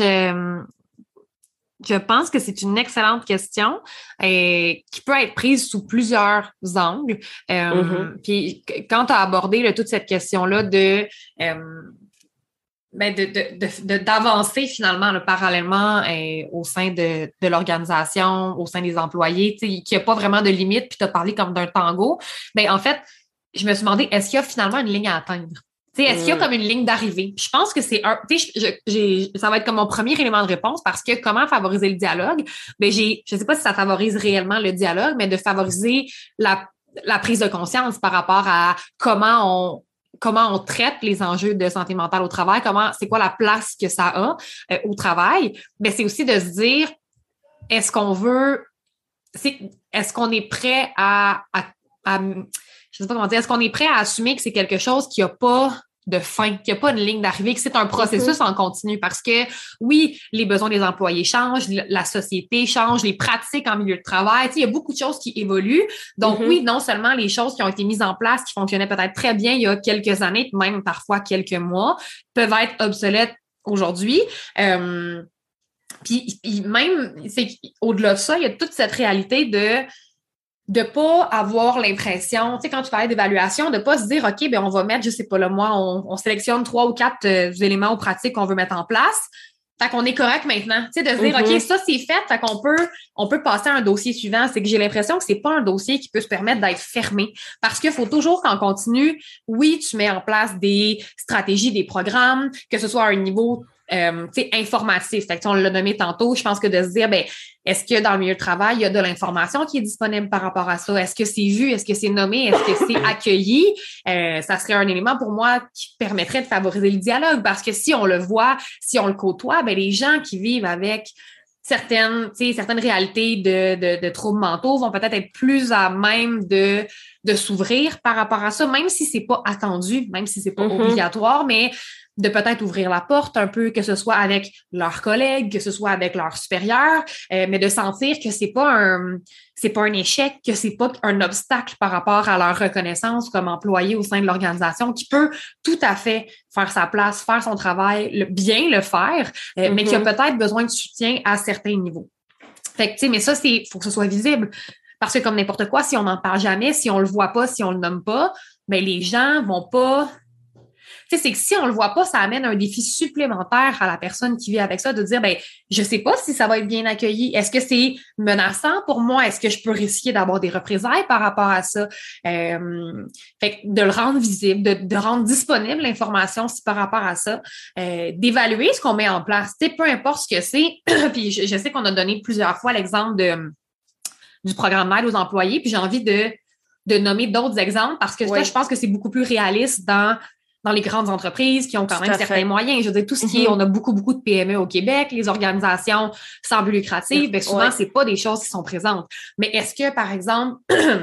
[SPEAKER 1] je pense que c'est une excellente question qui peut être prise sous plusieurs angles. Puis, quand tu as abordé toute cette question-là d'avancer finalement parallèlement au sein de l'organisation, au sein des employés, qu'il n'y a pas vraiment de limite, puis tu as parlé comme d'un tango. En fait, je me suis demandé, est-ce qu'il y a finalement une ligne à atteindre? Est-ce qu'il y a comme une ligne d'arrivée? Je pense que c'est ça va être comme mon premier élément de réponse parce que comment favoriser le dialogue? Je sais pas si ça favorise réellement le dialogue, mais de favoriser la prise de conscience par rapport à comment on traite les enjeux de santé mentale au travail, c'est quoi la place que ça a au travail. Mais c'est aussi de se dire, est-ce qu'on est prêt à je sais pas comment dire, est-ce qu'on est prêt à assumer que c'est quelque chose qui a pas de fin, qu'il n'y a pas une ligne d'arrivée, que c'est un processus en continu parce que oui, les besoins des employés changent, la société change, les pratiques en milieu de travail, il y a beaucoup de choses qui évoluent. Donc oui, non seulement les choses qui ont été mises en place, qui fonctionnaient peut-être très bien il y a quelques années, même parfois quelques mois, peuvent être obsolètes aujourd'hui. Puis même, au-delà de ça, il y a toute cette réalité de pas avoir l'impression, tu sais, quand tu parlais d'évaluation, de pas se dire, OK, ben on va mettre, je sais pas, là, moi, on sélectionne 3 ou 4 éléments ou pratiques qu'on veut mettre en place. Fait qu'on est correct maintenant. Tu sais, de se dire, OK, ça, c'est fait. Fait on peut passer à un dossier suivant. C'est que j'ai l'impression que c'est pas un dossier qui peut se permettre d'être fermé. Parce qu'il faut toujours qu'on continue. Oui, tu mets en place des stratégies, des programmes, que ce soit à un niveau informatif. Fait que, on l'a nommé tantôt. Je pense que de se dire, est-ce que dans le milieu de travail, il y a de l'information qui est disponible par rapport à ça? Est-ce que c'est vu? Est-ce que c'est nommé? Est-ce que c'est accueilli? Ça serait un élément pour moi qui permettrait de favoriser le dialogue parce que si on le voit, si on le côtoie, les gens qui vivent avec certaines réalités de troubles mentaux vont peut-être être plus à même de de s'ouvrir par rapport à ça, même si c'est pas attendu, même si c'est pas obligatoire, mais de peut-être ouvrir la porte un peu, que ce soit avec leurs collègues, que ce soit avec leurs supérieurs, mais de sentir que c'est pas un échec, que c'est pas un obstacle par rapport à leur reconnaissance comme employé au sein de l'organisation, qui peut tout à fait faire sa place, faire son travail, bien le faire, mais qui a peut-être besoin de soutien à certains niveaux. Fait que, tu sais, mais ça, faut que ce soit visible. Parce que comme n'importe quoi, si on n'en parle jamais, si on le voit pas, si on le nomme pas, ben les gens vont pas. Tu sais, c'est que si on le voit pas, ça amène un défi supplémentaire à la personne qui vit avec ça de dire, ben, je sais pas si ça va être bien accueilli. Est-ce que c'est menaçant pour moi? Est-ce que je peux risquer d'avoir des représailles par rapport à ça? Fait que de le rendre visible, de rendre disponible l'information aussi par rapport à ça, d'évaluer ce qu'on met en place. Tu sais, peu importe ce que c'est. Puis je sais qu'on a donné plusieurs fois l'exemple du programme d'aide aux employés, puis j'ai envie de nommer d'autres exemples parce que ça, je pense que c'est beaucoup plus réaliste dans les grandes entreprises qui ont quand même certains moyens. Je veux dire, tout ce qui est, on a beaucoup de PME au Québec, les organisations sans but lucratif, bien souvent, c'est pas des choses qui sont présentes. Mais est-ce que, par exemple,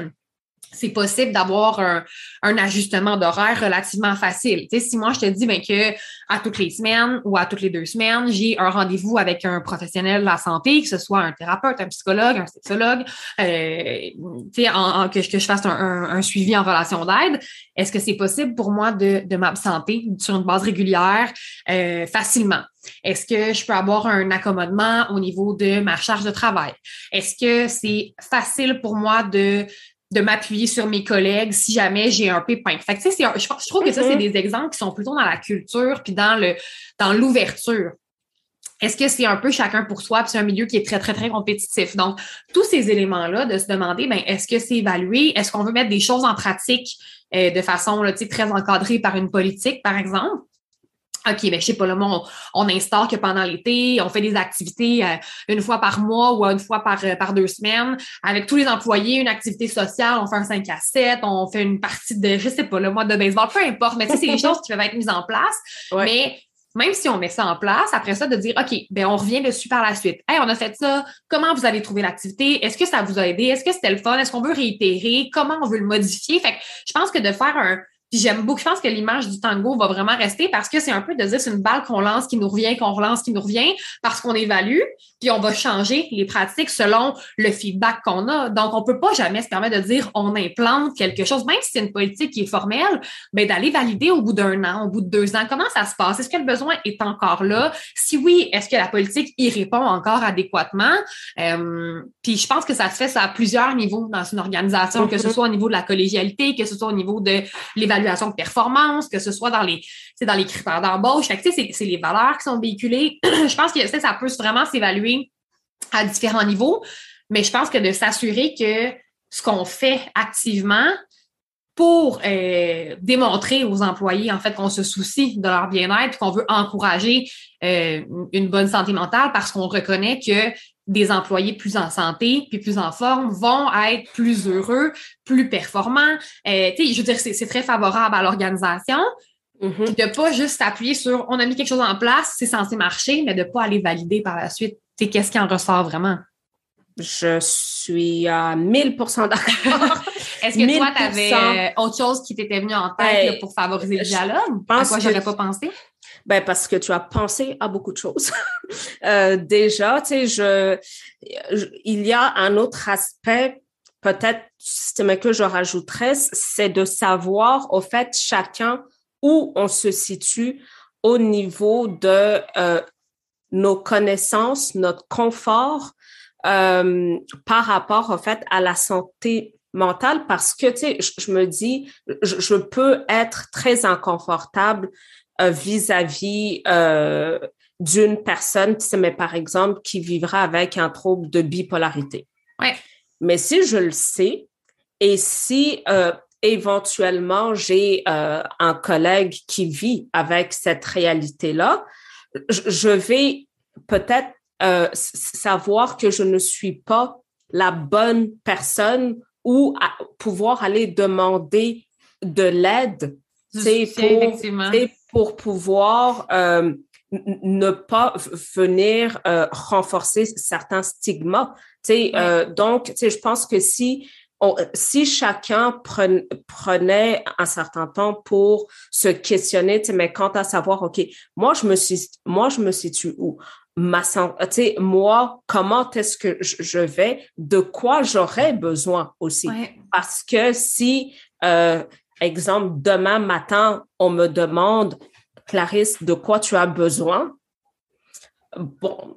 [SPEAKER 1] c'est possible d'avoir un ajustement d'horaire relativement facile. Tu sais, si moi, je te dis que à toutes les semaines ou à toutes les 2 semaines, j'ai un rendez-vous avec un professionnel de la santé, que ce soit un thérapeute, un psychologue, un sexologue, tu sais, que je fasse un suivi en relation d'aide, est-ce que c'est possible pour moi de m'absenter sur une base régulière facilement? Est-ce que je peux avoir un accommodement au niveau de ma charge de travail? Est-ce que c'est facile pour moi de m'appuyer sur mes collègues si jamais j'ai un pépin. Fait que, tu sais, je trouve que ça, c'est des exemples qui sont plutôt dans la culture puis dans l'ouverture. Est-ce que c'est un peu chacun pour soi, puis c'est un milieu qui est très, très, très compétitif. Donc, tous ces éléments-là, de se demander, est-ce que c'est évalué? Est-ce qu'on veut mettre des choses en pratique de façon, là, tu sais, très encadrée par une politique, par exemple? OK, je sais pas, là, on instaure que pendant l'été, on fait des activités une fois par mois ou une fois par 2 semaines avec tous les employés, une activité sociale, on fait un 5 à 7, on fait une partie de, je sais pas, le mois de baseball, peu importe, mais tu sais, c'est des choses qui peuvent être mises en place, mais même si on met ça en place, après ça, de dire, OK, on revient dessus par la suite. Hey, on a fait ça. Comment vous avez trouvé l'activité? Est-ce que ça vous a aidé? Est-ce que c'était le fun? Est-ce qu'on veut réitérer? Comment on veut le modifier? Fait que je pense que de faire puis j'aime beaucoup, je pense que l'image du tango va vraiment rester parce que c'est un peu de dire c'est une balle qu'on lance, qui nous revient, qu'on relance, qui nous revient, parce qu'on évalue, puis on va changer les pratiques selon le feedback qu'on a. Donc, on peut pas jamais se permettre de dire on implante quelque chose, même si c'est une politique qui est formelle, d'aller valider au bout d'1 an, au bout de 2 ans, comment ça se passe? Est-ce que le besoin est encore là? Si oui, est-ce que la politique y répond encore adéquatement? Puis je pense que ça se fait à plusieurs niveaux dans une organisation, que ce soit au niveau de la collégialité, que ce soit au niveau de l'évaluation de performance, que ce soit dans les critères d'embauche. Fait que, c'est les valeurs qui sont véhiculées. Je pense que ça peut vraiment s'évaluer à différents niveaux, mais je pense que de s'assurer que ce qu'on fait activement pour démontrer aux employés, en fait, qu'on se soucie de leur bien-être et qu'on veut encourager une bonne santé mentale parce qu'on reconnaît que des employés plus en santé puis plus en forme vont être plus heureux, plus performants. Je veux dire, c'est très favorable à l'organisation. Puis de pas juste s'appuyer sur on a mis quelque chose en place, c'est censé marcher, mais de pas aller valider par la suite. Qu'est-ce qui en ressort vraiment?
[SPEAKER 2] Je suis à 1000% d'accord.
[SPEAKER 1] Est-ce que toi, tu avais autre chose qui t'était venu en tête là, pour favoriser le dialogue? À quoi j'aurais pas pensé?
[SPEAKER 2] Parce que tu as pensé à beaucoup de choses. Déjà, tu sais, il y a un autre aspect, peut-être, mais que je rajouterais, c'est de savoir, au fait, chacun où on se situe au niveau de nos connaissances, notre confort par rapport, au fait, à la santé mentale, parce que, tu sais, je me dis, je peux être très inconfortable vis-à-vis d'une personne, mais par exemple, qui vivra avec un trouble de bipolarité.
[SPEAKER 1] Ouais.
[SPEAKER 2] Mais si je le sais et si éventuellement j'ai un collègue qui vit avec cette réalité-là, je vais peut-être savoir que je ne suis pas la bonne personne ou pouvoir aller demander de l'aide pour pouvoir ne pas venir renforcer certains stigmas. Donc, je pense que si si chacun prenait un certain temps pour se questionner, mais quant à savoir, OK, moi, je me situe où? Moi, comment est-ce que je vais? De quoi j'aurais besoin aussi?
[SPEAKER 1] Ouais.
[SPEAKER 2] Parce que si, exemple, demain matin, on me demande, Clarisse, de quoi tu as besoin? Bon,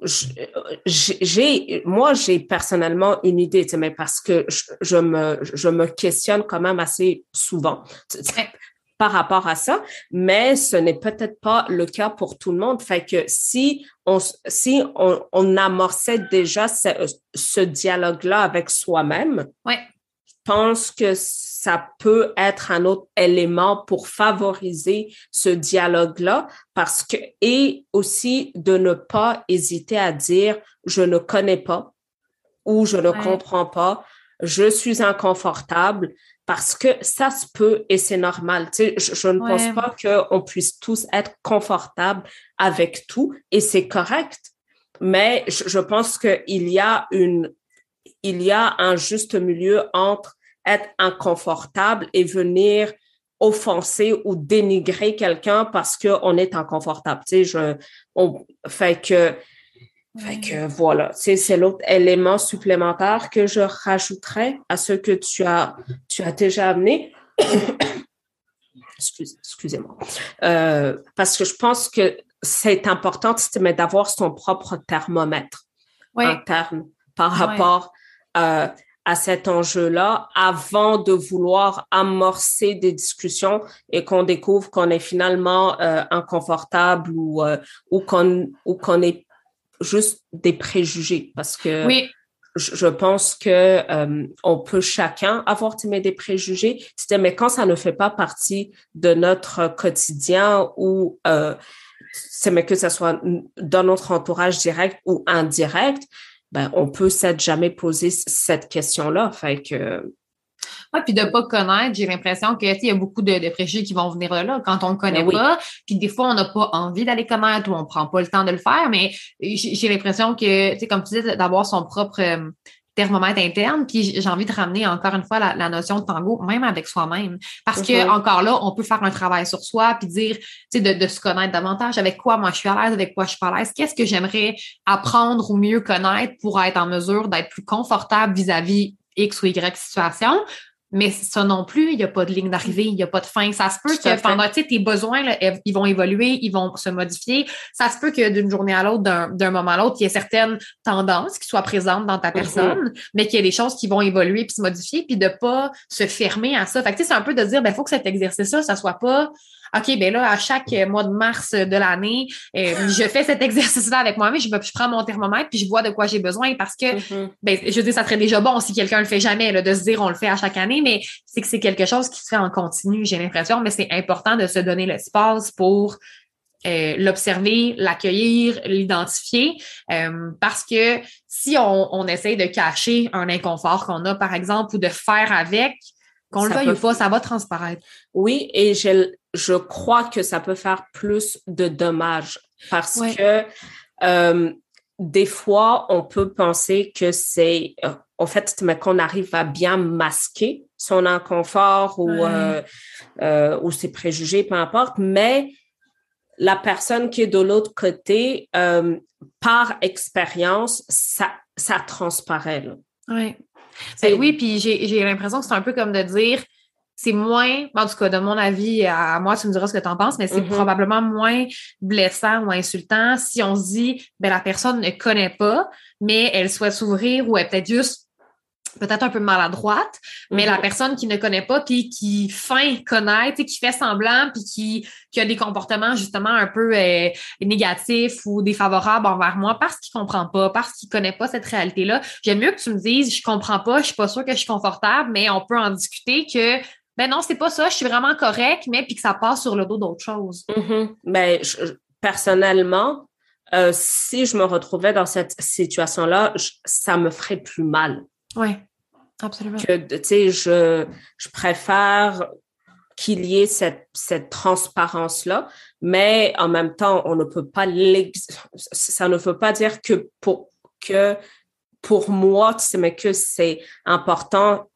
[SPEAKER 2] j'ai personnellement une idée, mais parce que je me questionne quand même assez souvent par rapport à ça, mais ce n'est peut-être pas le cas pour tout le monde. Fait que si on amorçait déjà ce dialogue-là avec soi-même,
[SPEAKER 1] ouais.
[SPEAKER 2] je pense que ça peut être un autre élément pour favoriser ce dialogue-là et aussi de ne pas hésiter à dire je ne connais pas ou je ne comprends pas, je suis inconfortable parce que ça se peut et c'est normal. Tu sais, je ne pense pas qu'on puisse tous être confortables avec tout et c'est correct. Mais je pense qu'il y a un juste milieu entre être inconfortable et venir offenser ou dénigrer quelqu'un parce qu'on est inconfortable. Tu sais, fait que voilà, c'est l'autre élément supplémentaire que je rajouterais à ce que tu as déjà amené. Excusez-moi. Parce que je pense que c'est important d'avoir son propre thermomètre interne par rapport à cet enjeu-là avant de vouloir amorcer des discussions et qu'on découvre qu'on est finalement inconfortable ou qu'on est juste des préjugés. Parce que je pense que on peut chacun avoir des préjugés, mais quand ça ne fait pas partie de notre quotidien ou mais que ce soit dans notre entourage direct ou indirect, ben, on peut s'être jamais posé cette question-là. Fait que...
[SPEAKER 1] Oui, puis de pas connaître, j'ai l'impression que il y a beaucoup de préjugés qui vont venir de là quand on ne connaît pas. Puis des fois, on n'a pas envie d'aller connaître ou on prend pas le temps de le faire. Mais j'ai l'impression que, tu sais, comme tu dis, d'avoir son propre thermomètre interne. Puis j'ai envie de ramener encore une fois la notion de tango, même avec soi-même. Parce que encore là, on peut faire un travail sur soi puis dire, tu sais, de se connaître davantage. Avec quoi moi je suis à l'aise, avec quoi je suis pas à l'aise. Qu'est-ce que j'aimerais apprendre ou mieux connaître pour être en mesure d'être plus confortable vis-à-vis X ou Y situation. Mais ça non plus, il n'y a pas de ligne d'arrivée, il n'y a pas de fin. Ça se peut que pendant, tu sais, tes besoins, là, ils vont évoluer, ils vont se modifier. Ça se peut que d'une journée à l'autre, d'un moment à l'autre, il y ait certaines tendances qui soient présentes dans ta personne, mais qu'il y a des choses qui vont évoluer puis se modifier, puis de pas se fermer à ça. Fait que, tu sais, c'est un peu de dire, ben, faut que cet exercice-là, ça soit pas, OK, ben là, à chaque mois de mars de l'année, je fais cet exercice-là avec moi-même, je prends mon thermomètre puis je vois de quoi j'ai besoin parce que, ben, je veux dire, ça serait déjà bon si quelqu'un le fait jamais, là, de se dire on le fait à chaque année, mais c'est que c'est quelque chose qui se fait en continu, j'ai l'impression, mais c'est important de se donner l'espace pour l'observer, l'accueillir, l'identifier, parce que si on essaye de cacher un inconfort qu'on a, par exemple, ou de faire avec, qu'on le veuille ou pas, ça va transparaître.
[SPEAKER 2] Oui, et je crois que ça peut faire plus de dommages parce que des fois, on peut penser que c'est, en fait, mais qu'on arrive à bien masquer son inconfort ou ses préjugés, peu importe, mais la personne qui est de l'autre côté, par expérience, ça transparaît.
[SPEAKER 1] Oui. Oui, puis j'ai l'impression que c'est un peu comme de dire, c'est moins, en tout cas, de mon avis, à moi, tu me diras ce que tu en penses, mais c'est probablement moins blessant ou insultant si on se dit, ben la personne ne connaît pas, mais elle souhaite s'ouvrir ou elle est peut-être un peu maladroite, mais la personne qui ne connaît pas puis qui feint connaître, qui fait semblant puis qui a des comportements justement un peu négatifs ou défavorables envers moi parce qu'il comprend pas, parce qu'il connaît pas cette réalité-là. J'aime mieux que tu me dises, je comprends pas, je suis pas sûre que je suis confortable, mais on peut en discuter que ben non, c'est pas ça, je suis vraiment correct, mais puis que ça passe sur le dos d'autres choses.
[SPEAKER 2] Mais personnellement, si je me retrouvais dans cette situation-là, ça me ferait plus mal.
[SPEAKER 1] Oui, absolument.
[SPEAKER 2] Que, tu sais, je préfère qu'il y ait cette transparence-là, mais en même temps, on ne peut pas ça ne veut pas dire que pour moi, tu sais, mais que c'est important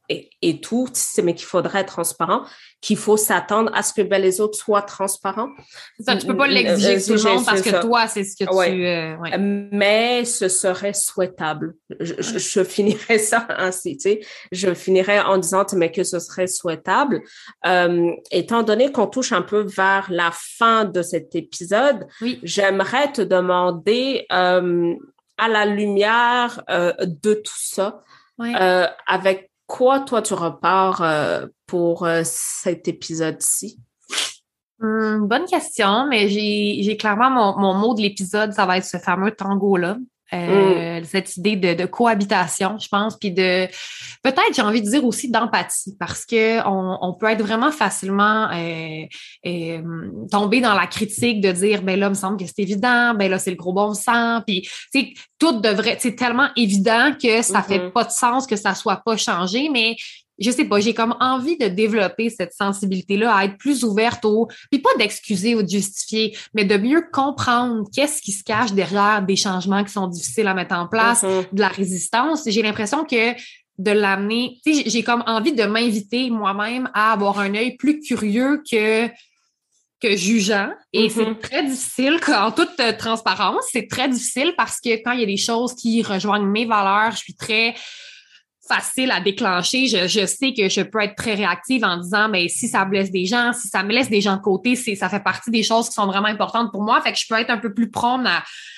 [SPEAKER 2] et tout, mais qu'il faudrait être transparent, qu'il faut s'attendre à ce que les autres soient transparents.
[SPEAKER 1] Ça, tu peux pas l'exiger de tout le monde parce que toi, c'est ce que
[SPEAKER 2] tu... Mais ce serait souhaitable. Je finirais ça ainsi, tu sais. Je finirais en disant, mais que ce serait souhaitable. Étant donné qu'on touche un peu vers la fin de cet épisode, j'aimerais te demander, à la lumière de tout ça, avec quoi, toi, tu repars pour cet épisode-ci?
[SPEAKER 1] Bonne question, mais j'ai clairement mon mot de l'épisode, ça va être ce fameux tango-là. Cette idée de cohabitation, je pense, puis de peut-être, j'ai envie de dire aussi d'empathie, parce que on peut être vraiment facilement tomber dans la critique de dire ben là, il me semble que c'est évident, ben là, c'est le gros bon sens, puis tu sais, tout devrait, c'est tellement évident que ça fait pas de sens que ça soit pas changé, mais je sais pas, j'ai comme envie de développer cette sensibilité-là, à être plus ouverte puis pas d'excuser ou de justifier, mais de mieux comprendre qu'est-ce qui se cache derrière des changements qui sont difficiles à mettre en place, de la résistance. J'ai l'impression que de l'amener, tu sais, j'ai comme envie de m'inviter moi-même à avoir un œil plus curieux que jugeant. Et c'est très difficile, en toute transparence, c'est très difficile parce que quand il y a des choses qui rejoignent mes valeurs, je suis très facile à déclencher. Je sais que je peux être très réactive en disant, mais si ça blesse des gens, si ça me laisse des gens de côté, ça fait partie des choses qui sont vraiment importantes pour moi. Fait que je peux être un peu plus prompt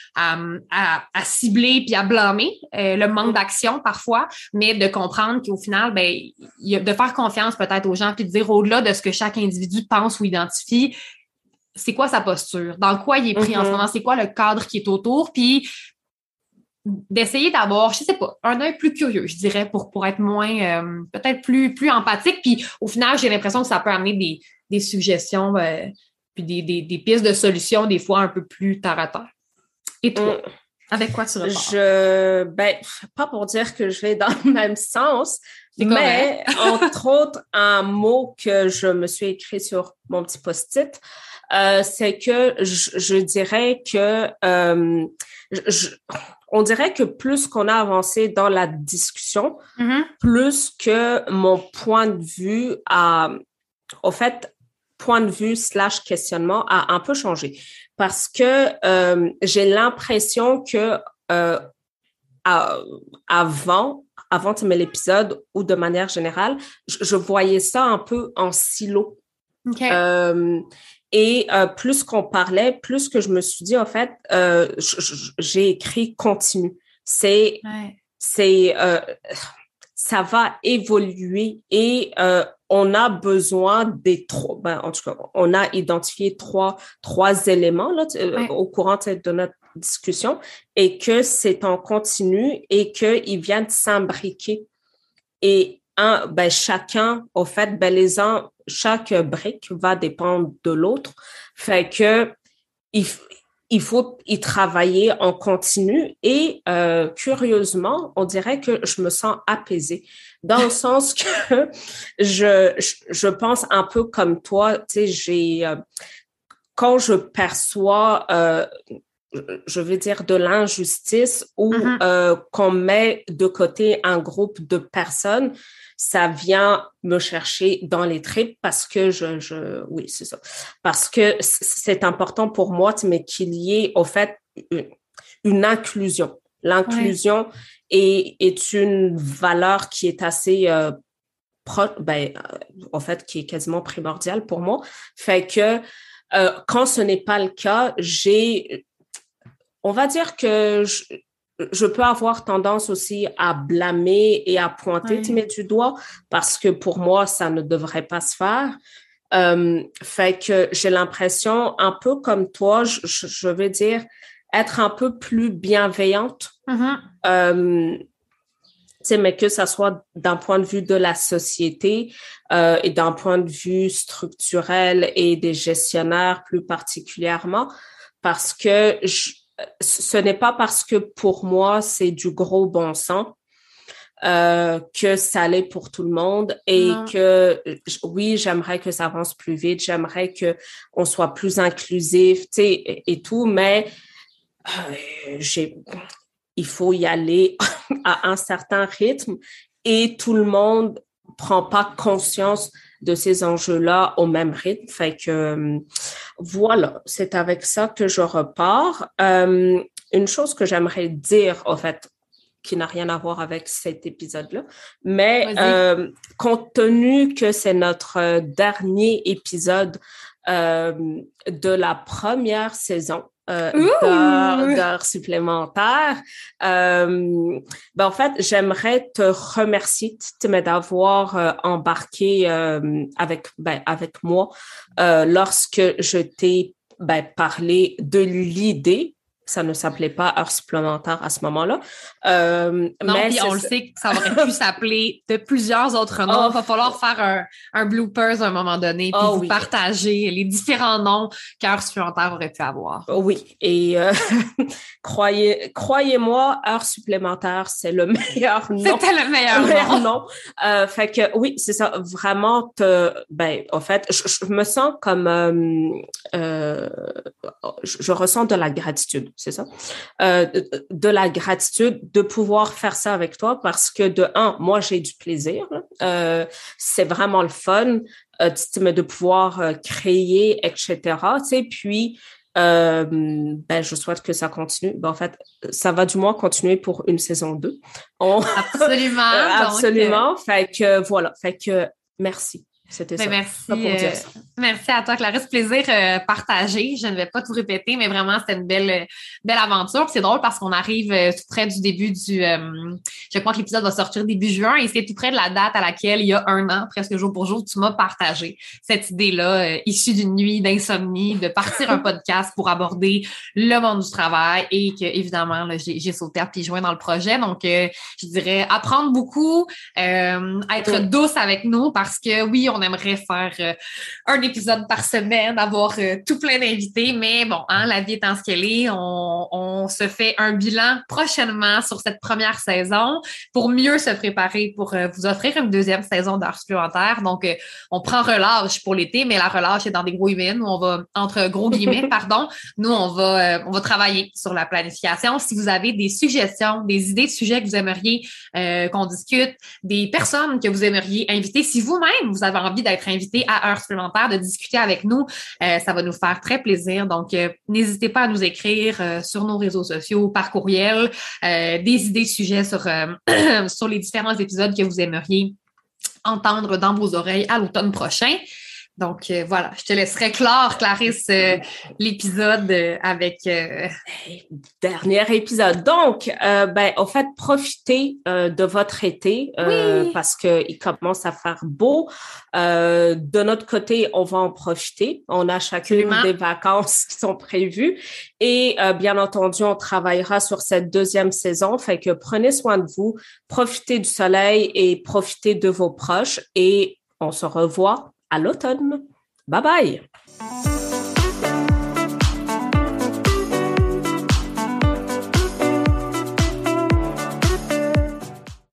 [SPEAKER 1] à cibler puis à blâmer le manque d'action parfois, mais de comprendre qu'au final, de faire confiance peut-être aux gens puis de dire au-delà de ce que chaque individu pense ou identifie, c'est quoi sa posture, dans quoi il est pris en ce moment, c'est quoi le cadre qui est autour, puis d'essayer d'avoir, je sais pas, un œil plus curieux, je dirais, pour être moins, peut-être plus empathique. Puis au final, j'ai l'impression que ça peut amener des suggestions, puis des pistes de solutions, des fois un peu plus terre à terre. Et toi, avec quoi tu repars?
[SPEAKER 2] Pas pour dire que je vais dans le même sens, mais entre autres, un mot que je me suis écrit sur mon petit post-it, c'est que je dirais que on dirait que plus qu'on a avancé dans la discussion, plus que mon point de vue point de vue / questionnement a un peu changé. Parce que j'ai l'impression que avant l'épisode ou de manière générale, je voyais ça un peu en silo. Et plus qu'on parlait, plus que je me suis dit, en fait, j'ai écrit continue. Ça va évoluer et on a besoin des trois. En tout cas, on a identifié trois éléments là, au courant de notre discussion et que c'est en continu et qu'ils viennent s'imbriquer. Et chacun, au fait, chaque brique va dépendre de l'autre. Fait que il faut y travailler en continu et curieusement, on dirait que je me sens apaisée dans le sens que je pense un peu comme toi, tu sais, quand je perçois je veux dire de l'injustice ou qu'on met de côté un groupe de personnes, ça vient me chercher dans les tripes parce que oui, c'est ça. Parce que c'est important pour moi, mais qu'il y ait, au fait, une inclusion. L'inclusion est une valeur qui est assez en fait, qui est quasiment primordiale pour moi. Fait que quand ce n'est pas le cas, on va dire que je peux avoir tendance aussi à blâmer et à pointer du doigt parce que pour moi, ça ne devrait pas se faire. Fait que j'ai l'impression, un peu comme toi, je veux dire, être un peu plus bienveillante. Mais que ça soit d'un point de vue de la société et d'un point de vue structurel et des gestionnaires plus particulièrement, parce que ce n'est pas parce que pour moi, c'est du gros bon sens que ça l'est pour tout le monde et que oui, j'aimerais que ça avance plus vite, j'aimerais que on soit plus inclusif, tu sais, et tout, mais il faut y aller à un certain rythme et tout le monde prend pas conscience de ces enjeux-là au même rythme. Fait que voilà, c'est avec ça que je repars. Une chose que j'aimerais dire, en fait, qui n'a rien à voir avec cet épisode-là, mais compte tenu que c'est notre dernier épisode de la première saison, d'heures supplémentaires. En fait, j'aimerais te remercier d'avoir embarqué avec moi lorsque je t'ai parlé de l'idée. Ça ne s'appelait pas heures supplémentaires à ce moment-là.
[SPEAKER 1] Non, puis on le sait que ça aurait pu s'appeler de plusieurs autres noms. Il va falloir faire un bloopers à un moment donné, puis vous partager les différents noms qu'heures supplémentaires aurait pu avoir.
[SPEAKER 2] Oui, et croyez-moi, heures supplémentaires, c'est le meilleur nom.
[SPEAKER 1] C'était le meilleur
[SPEAKER 2] nom. Fait que oui, c'est ça. Vraiment, en fait, je me sens comme je ressens de la gratitude, c'est ça? De la gratitude de pouvoir faire ça avec toi parce que de un, moi, j'ai du plaisir. C'est vraiment le fun de pouvoir créer, etc. Puis, je souhaite que ça continue. En fait, ça va du moins continuer pour une saison 2.
[SPEAKER 1] Absolument.
[SPEAKER 2] Absolument. Fait que voilà. Fait que merci. C'était ça.
[SPEAKER 1] Merci à toi, Clarisse. Plaisir partagé. Je ne vais pas tout répéter, mais vraiment, c'était une belle aventure. Puis c'est drôle parce qu'on arrive tout près du début je crois que l'épisode va sortir début juin et c'est tout près de la date à laquelle, il y a un an, presque jour pour jour, tu m'as partagé cette idée-là, issue d'une nuit d'insomnie, de partir un podcast pour aborder le monde du travail et que, évidemment, là, j'ai sauté à pieds joints dans le projet. Donc, je dirais apprendre beaucoup, être douce avec nous parce que, oui, on aimerait faire un épisode par semaine, avoir tout plein d'invités, mais bon, la vie étant ce qu'elle est, on se fait un bilan prochainement sur cette première saison pour mieux se préparer pour vous offrir une deuxième saison d'heures supplémentaires. Donc, on prend relâche pour l'été, mais la relâche est dans des gros guillemets. Nous, on va, entre gros guillemets, nous, on va travailler sur la planification. Si vous avez des suggestions, des idées de sujets que vous aimeriez qu'on discute, des personnes que vous aimeriez inviter, si vous-même, vous avez envie d'être invité à heures supplémentaires, de discuter avec nous, ça va nous faire très plaisir. Donc, n'hésitez pas à nous écrire sur nos réseaux sociaux, par courriel, des idées de sujets sur les différents épisodes que vous aimeriez entendre dans vos oreilles à l'automne prochain. Donc, voilà, je te laisserai clore, Clarisse, l'épisode avec...
[SPEAKER 2] Dernier épisode. Donc, en fait, profitez de votre été parce qu'il commence à faire beau. De notre côté, on va en profiter. On a chacune des vacances qui sont prévues. Et bien entendu, on travaillera sur cette deuxième saison. Fait que prenez soin de vous, profitez du soleil et profitez de vos proches. Et on se revoit à l'automne. Bye bye!